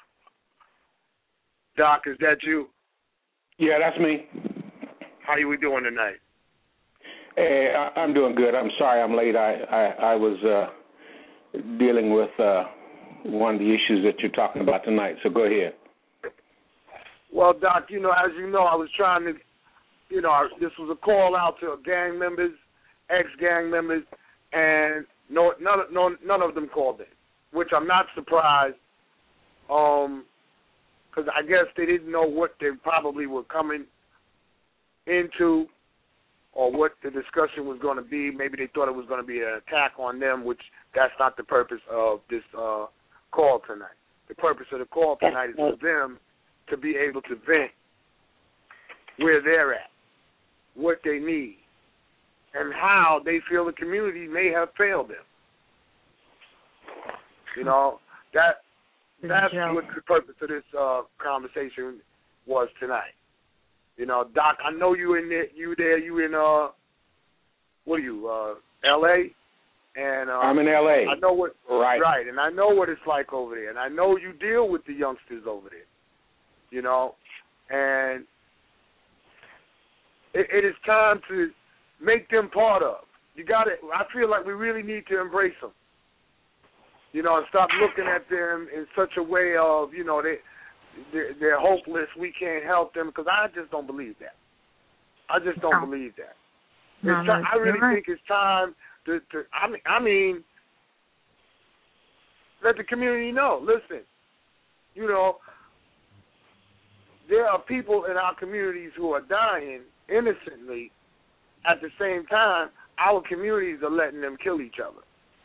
Doc, is that you? Yeah, that's me. How are we doing tonight? Hey, I, I'm doing good. I'm sorry I'm late. I, I, I was uh, dealing with uh, one of the issues that you're talking about tonight, so go ahead. Well, Doc, you know, as you know, I was trying to, you know, this was a call out to gang members, ex-gang members, and no, none, no, none of them called in, which I'm not surprised, um, because I guess they didn't know what they probably were coming into, or what the discussion was going to be. Maybe they thought it was going to be an attack on them, which that's not the purpose of this uh, call tonight. The purpose of the call tonight is for them to be able to vent where they're at, what they need, and how they feel the community may have failed them. You know, that that's what the purpose of this uh, conversation was tonight. You know, Doc, I know you in there. You there? You in uh, what are you? Uh, L A. And uh, I'm in L A. I know what right, right, and I know what it's like over there, and I know you deal with the youngsters over there. You know, and it, it is time to make them part of. You got it. I feel like we really need to embrace them. You know, and stop looking at them in such a way of, you know, they they're, they're hopeless. We can't help them, because I just don't believe that. I just don't no. believe that. No, it's no, time, I really right. think it's time to, to I mean, I mean, let the community know. Listen, you know, there are people in our communities who are dying innocently. At the same time, our communities are letting them kill each other.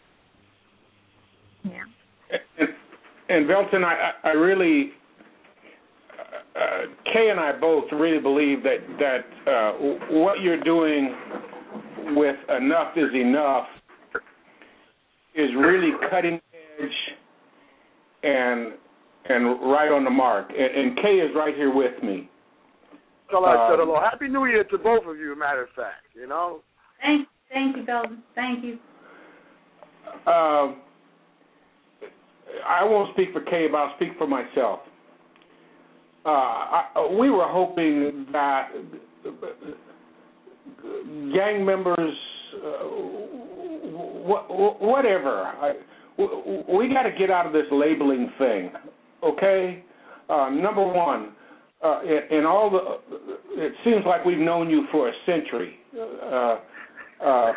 Yeah. And, and Velton, I, I really, uh, Kay and I both really believe that that uh, what you're doing with Enough is Enough is really cutting edge and and right on the mark. And, and Kay is right here with me. So I said hello. Happy New Year to both of you, matter of fact, you know. Thank, thank you, Belton. Thank you. Uh, I won't speak for Kay, but I'll speak for myself. Uh, I, we were hoping that gang members, uh, wh- whatever, I, we got to get out of this labeling thing, okay? Uh, number one, uh, in, in all the, it seems like we've known you for a century. Uh, uh,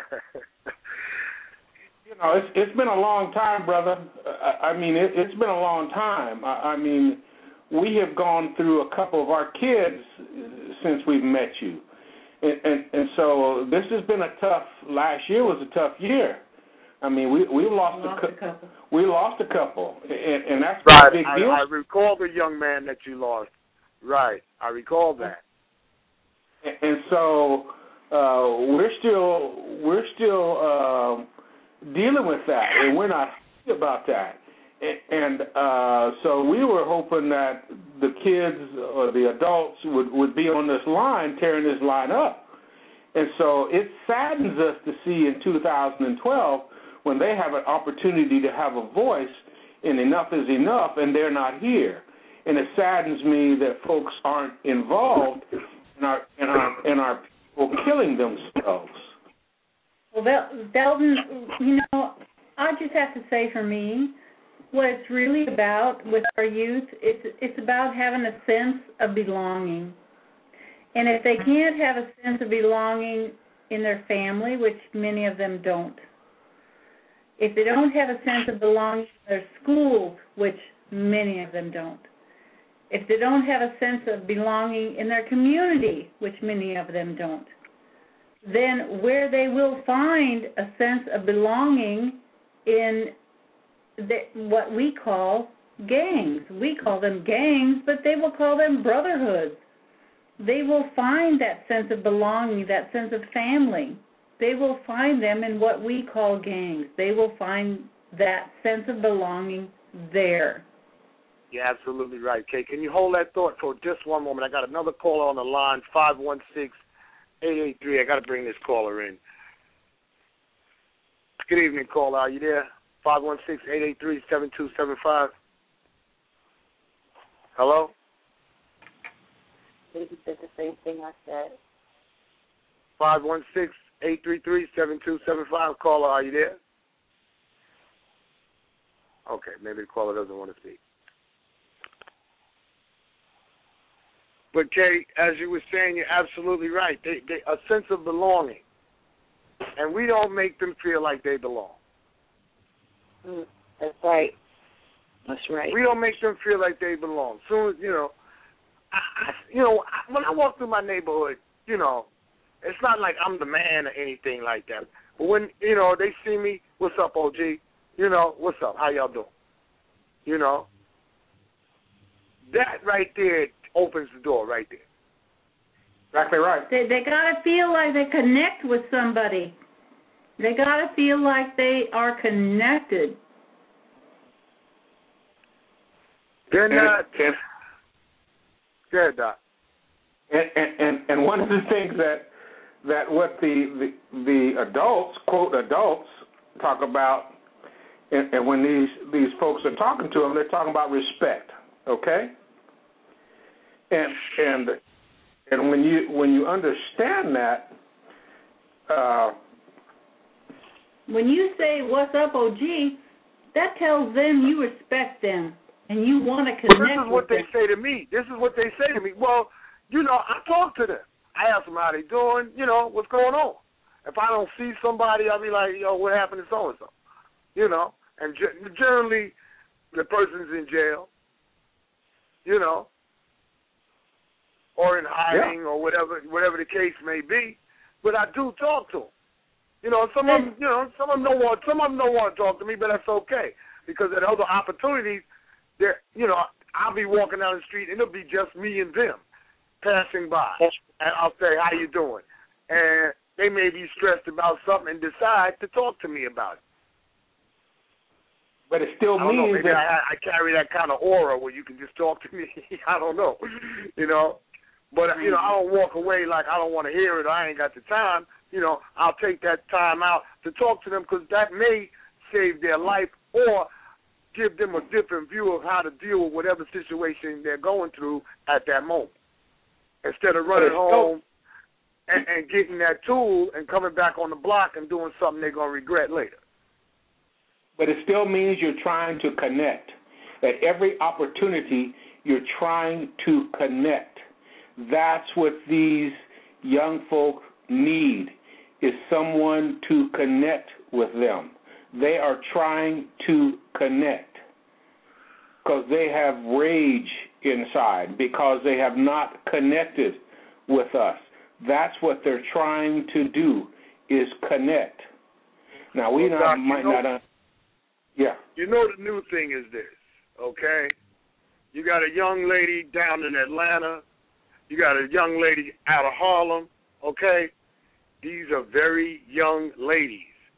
You know, it's, it's been a long time, brother. I, I mean, it, it's been a long time. I, I mean, we have gone through a couple of our kids since we've met you. And, and, and so this has been a tough, last year was a tough year. I mean, we we lost, lost a, cu- a couple. We lost a couple, and, and that's right. a big deal. I, I recall the young man that you lost. Right, I recall that. And, and so uh, we're still we're still uh, dealing with that, and we're not happy about that. And, and uh, so we were hoping that the kids or the adults would, would be on this line, tearing this line up. And so it saddens us to see in two thousand twelve when they have an opportunity to have a voice in Enough is Enough, and they're not here. And it saddens me that folks aren't involved in our in our in our people killing themselves. Well, Belton, you know, I just have to say for me, what it's really about with our youth, it's it's about having a sense of belonging. And if they can't have a sense of belonging in their family, which many of them don't, if they don't have a sense of belonging in their schools, which many of them don't, if they don't have a sense of belonging in their community, which many of them don't, then where they will find a sense of belonging in the, what we call gangs. We call them gangs, but they will call them brotherhoods. They will find that sense of belonging, that sense of family. They will find them in what we call gangs. They will find that sense of belonging there. You're absolutely right, Kay. Can you hold that thought for just one moment? I got another caller on the line, five one six, eight eight three. I got to bring this caller in. Good evening, caller. Are you there? five one six, eight eight three, seven two seven five. Hello? I think he said the same thing I said. five one six, eight three three, seven two seven five. Caller, are you there? Okay, maybe the caller doesn't want to speak. But, Kay, as you were saying, you're absolutely right. They, they, a sense of belonging. And we don't make them feel like they belong. Mm, that's right. That's right. We don't make them feel like they belong. Soon as, you know, I, I, you know, I, when I walk through my neighborhood, you know, it's not like I'm the man or anything like that. But when, you know, they see me, what's up, O G? You know, what's up? How y'all doing? You know, that right there opens the door right there. Exactly right. They they gotta feel like they connect with somebody. They gotta feel like they are connected. They're not. And, Good, Doc. And, and and one of the things that that what the the, the adults, quote adults, talk about, and, and when these these folks are talking to them, they're talking about respect. Okay. And and and when you when you understand that. Uh, when you say "What's up, O G," that tells them you respect them. And you want to connect well, this is what with they them. say to me. This is what they say to me. Well, you know, I talk to them. I ask them how they doing, you know, what's going on. If I don't see somebody, I'll be like, yo, what happened to so-and-so? You know, and generally the person's in jail, you know, or in hiding yeah. or whatever whatever the case may be. But I do talk to them. You know, some of them, you know, some of them don't want, some of them don't want to talk to me, but that's okay because at other opportunities, they're, you know, I'll be walking down the street and it'll be just me and them passing by, and I'll say, "How you doing?" And they may be stressed about something and decide to talk to me about it. But it still I don't means know, maybe that I, I carry that kind of aura where you can just talk to me. I don't know, you know. But you know, I don't walk away like I don't want to hear it or I ain't got the time. You know, I'll take that time out to talk to them because that may save their life or give them a different view of how to deal with whatever situation they're going through at that moment. Instead of running home and, and getting that tool and coming back on the block and doing something they're going to regret later. But it still means you're trying to connect. At every opportunity, you're trying to connect. That's what these young folk need, is someone to connect with them. They are trying to connect because they have rage inside because they have not connected with us. That's what they're trying to do, is connect. Now, we well, not, Doc, might you know, not... Uh, yeah. You know the new thing is this, okay? You got a young lady down in Atlanta. You got a young lady out of Harlem, okay? These are very young ladies.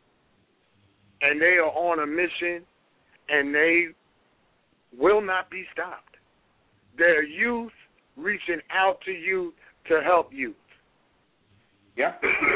And they are on a mission, and they will not be stopped. They're youth reaching out to you to help youth. Yeah.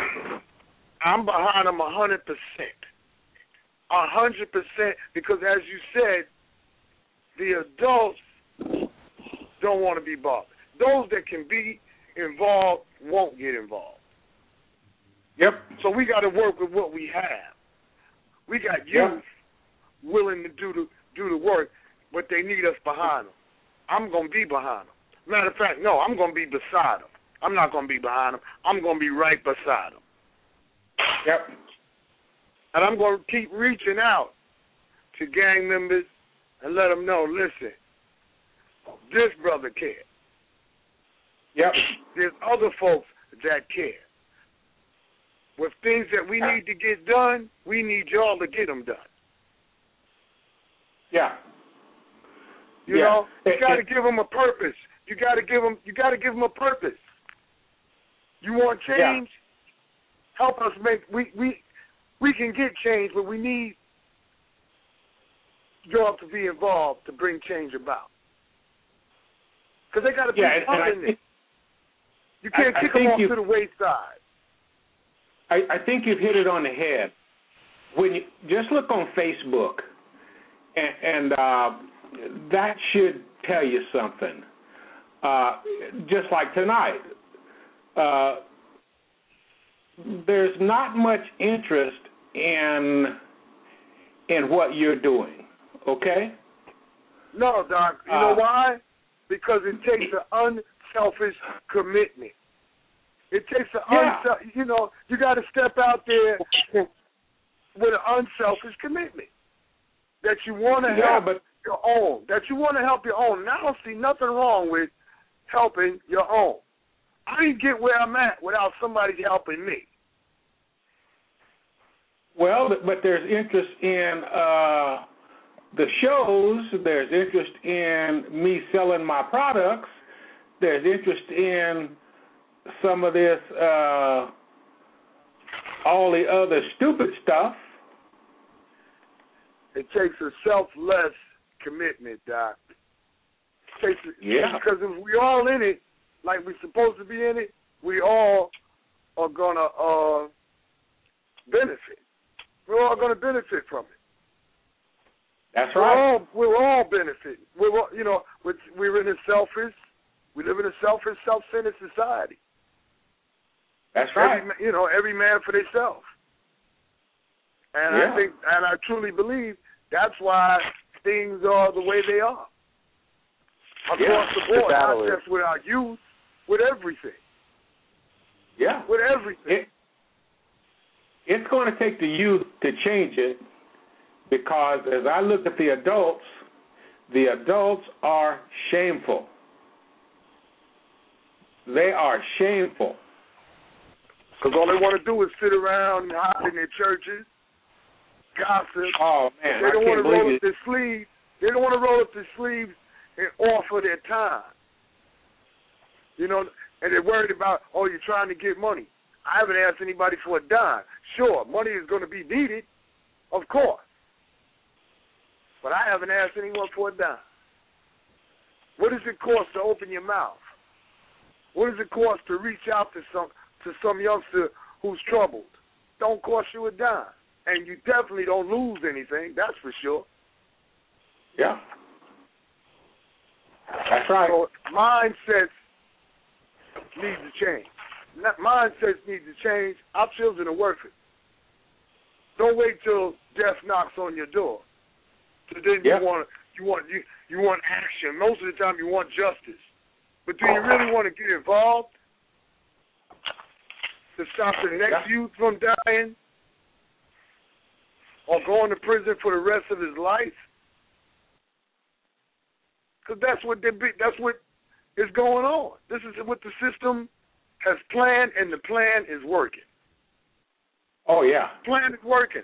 I'm behind them one hundred percent. one hundred percent, because as you said, the adults don't want to be bothered. Those that can be involved won't get involved. Yep. So we got to work with what we have. We got youth yep. willing to do the do the work, but they need us behind them. I'm going to be behind them. Matter of fact, no, I'm going to be beside them. I'm not going to be behind them. I'm going to be right beside them. Yep. And I'm going to keep reaching out to gang members and let them know, listen, this brother cares. Yep. There's other folks that care. With things that we need to get done, we need y'all to get them done. Yeah. You yeah. know, you it, got to it, give them a purpose. You got to give them. You got to give them a purpose. You want change? Yeah. Help us make. We we we can get change, but we need y'all to be involved to bring change about. Because they got to be yeah, up and, in and it. You can't I, kick I them off you, to the wayside. I, I think you've hit it on the head. When you just look on Facebook, and, and uh, that should tell you something. Uh, just like tonight, uh, there's not much interest in in what you're doing. Okay? No, Doc. You uh, know why? Because it takes an unselfish commitment. It takes an yeah. unselfish, you know, you got to step out there with an unselfish commitment that you want to yeah, help but, your own, that you want to help your own. And I don't see nothing wrong with helping your own. I didn't get where I'm at without somebody helping me. Well, but there's interest in uh, the shows. There's interest in me selling my products. There's interest in some of this, uh, all the other stupid stuff. It takes a selfless commitment, Doc. It takes a, yeah. Because if we all in it, like we're supposed to be in it, we all are gonna uh, benefit. We're all gonna benefit from it. That's we're right. All, we're all benefiting. We're all, you know, we're, we're in a selfish. We live in a selfish, self-centered society. That's right. Every, you know, every man for themselves. And yeah. I think, and I truly believe that's why things are the way they are across yeah. the board, not just with our youth, with everything. Yeah, with everything. It, it's going to take the youth to change it, because as I look at the adults, the adults are shameful. They are shameful. Because all they want to do is sit around and hide in their churches, gossip. Oh, man, they don't I want can't to roll believe up their sleeves. They don't want to roll up their sleeves and offer their time. You know, and they're worried about, oh, you're trying to get money. I haven't asked anybody for a dime. Sure, money is going to be needed, of course. But I haven't asked anyone for a dime. What does it cost to open your mouth? What does it cost to reach out to some to some youngster who's troubled? Don't cost you a dime. And you definitely don't lose anything, that's for sure. Yeah. That's right. So mindsets need to change. Mindsets need to change. Our children are worth it. Don't wait till death knocks on your door. So then yeah. you want you want you you want action. Most of the time you want justice. But do you really want to get involved to stop the next yeah. youth from dying or going to prison for the rest of his life? Because that's what they be, that's what is going on. This is what the system has planned, and the plan is working. Oh yeah, the plan is working.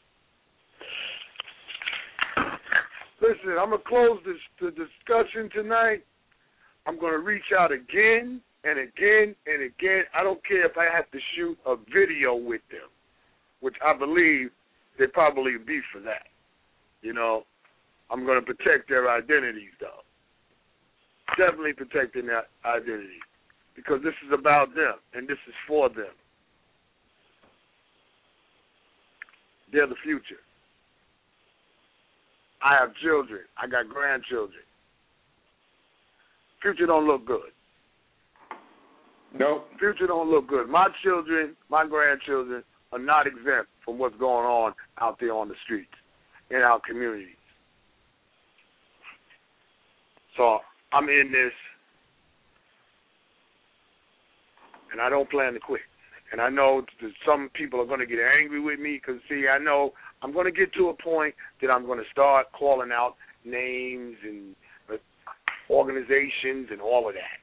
Listen, I'm gonna close this the discussion tonight. I'm going to reach out again and again and again. I don't care if I have to shoot a video with them, which I believe they'd probably be for that. You know, I'm going to protect their identities, though. Definitely protecting their identities, because this is about them and this is for them. They're the future. I have children. I got grandchildren. Future don't look good. No. Future don't look good. My children, my grandchildren are not exempt from what's going on out there on the streets, in our communities. So I'm in this, and I don't plan to quit. And I know that some people are going to get angry with me because, see, I know I'm going to get to a point that I'm going to start calling out names and organizations and all of that.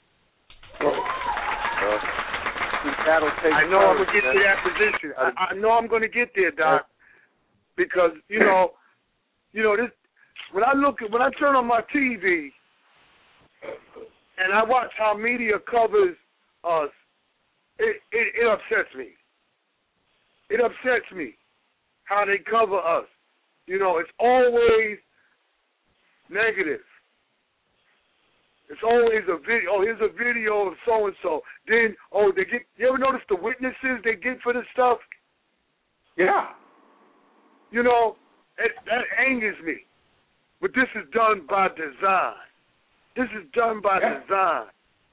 Uh, that'll take I know I'm going to get to that position. I, I know I'm going to get there, Doc, because, you know, you know, this. When I look at, when I turn on my T V and I watch how media covers us, it, it, it upsets me. It upsets me how they cover us. You know, it's always negative. It's always a video. Oh, here's a video of so and so. Then, oh, they get. You ever notice the witnesses they get for this stuff? Yeah. You know, it, that angers me. But this is done by design. This is done by yeah. design.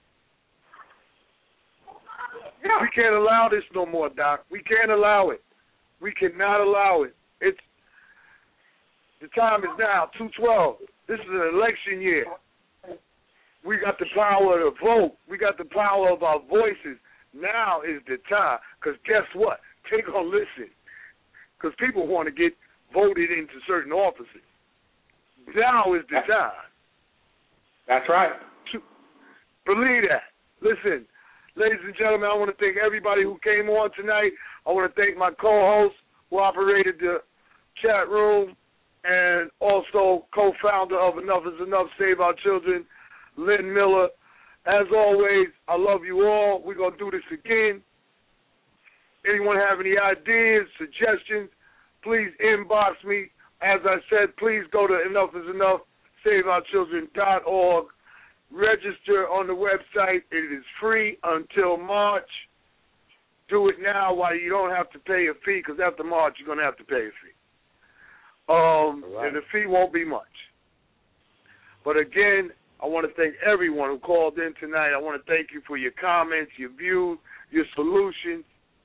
Yeah. We can't allow this no more, Doc. We can't allow it. We cannot allow it. It's the time is now, two twelve. This is an election year. We got the power to vote. We got the power of our voices. Now is the time. Because guess what? They're going to listen. Because people want to get voted into certain offices. Now is the time. That's right. Believe that. Listen, Ladies and gentlemen, I want to thank everybody who came on tonight. I want to thank my co-host who operated the chat room and also co-founder of Enough is Enough, Save Our Children, Lynn Miller. As always, I love you all. We're going to do this again. Anyone have any ideas, suggestions, please inbox me. As I said, please go to Enough is Enough, Save Our Children dot org. Register on the website. It is free until March. Do it now while you don't have to pay a fee, because after March you're going to have to pay a fee. Um, right. And the fee won't be much. But again, I want to thank everyone who called in tonight. I want to thank you for your comments, your views, your solutions.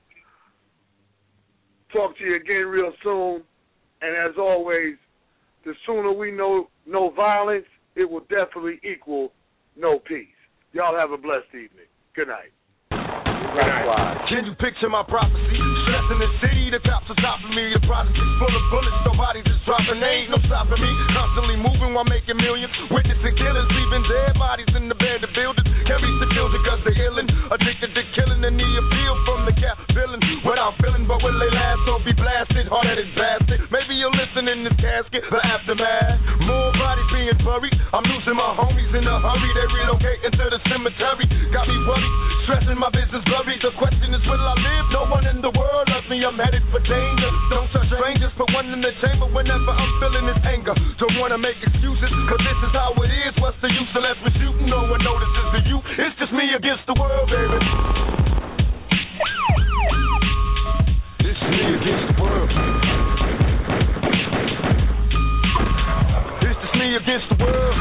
Talk to you again real soon. And as always, the sooner we know no violence, it will definitely equal no peace. Y'all have a blessed evening. Good night. Can you picture my prophecy? Stress in the city, the cops are stopping me. The project is full of bullets, nobody's just dropping. They ain't no stopping me. Constantly moving while making millions. Witnessing killers, leaving dead bodies in the bed of buildings. Can't reach the children because they're illin'. Addicted to killing and need appeal from the cap villain. Without feeling, but will they last or be blasted? Hard-headed bastard. Maybe you'll listen in this casket, the aftermath. More bodies being buried. I'm losing my homies in a hurry. They relocating to the cemetery. Got me worried, stressing my business blurry. The question is, will I live? No one in the world loves me. I'm headed for danger. Don't trust strangers. Put one in the chamber whenever I'm feeling this anger. Don't want to make excuses, cause this is how it is. What's the use unless we're shooting? No one notices the you. It's just me against the world, baby. It's me against the world. It's just me against the world.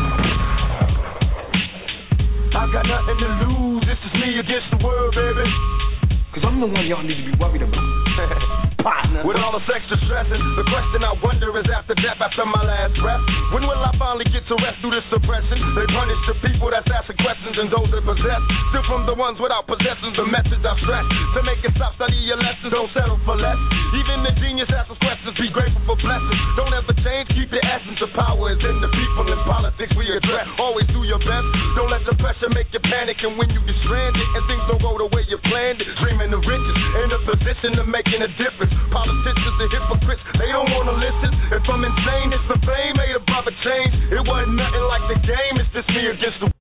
I got nothing to lose. This is me against the world, baby. Cause I'm the one y'all need to be worried about. Partner. With all this extra stressing, the question I wonder is after death, after my last breath, when will I finally get to rest through this suppression? They punish the people that's asking questions and those that possess. Still from the ones without possessions, the message I stress. To make it stop, study your lessons, don't settle for less. Even the genius asks questions, be grateful for blessings. Don't ever change, keep your essence. The power is in the people, in politics we address. Always do your best, don't let the pressure make you panic. And when you get stranded and things don't go the way you planned it, dreaming the riches, in a position of making a difference. Politicians are hypocrites, they don't want to listen. If I'm insane, it's the fame made a brother change. It wasn't nothing like the game, it's just me against the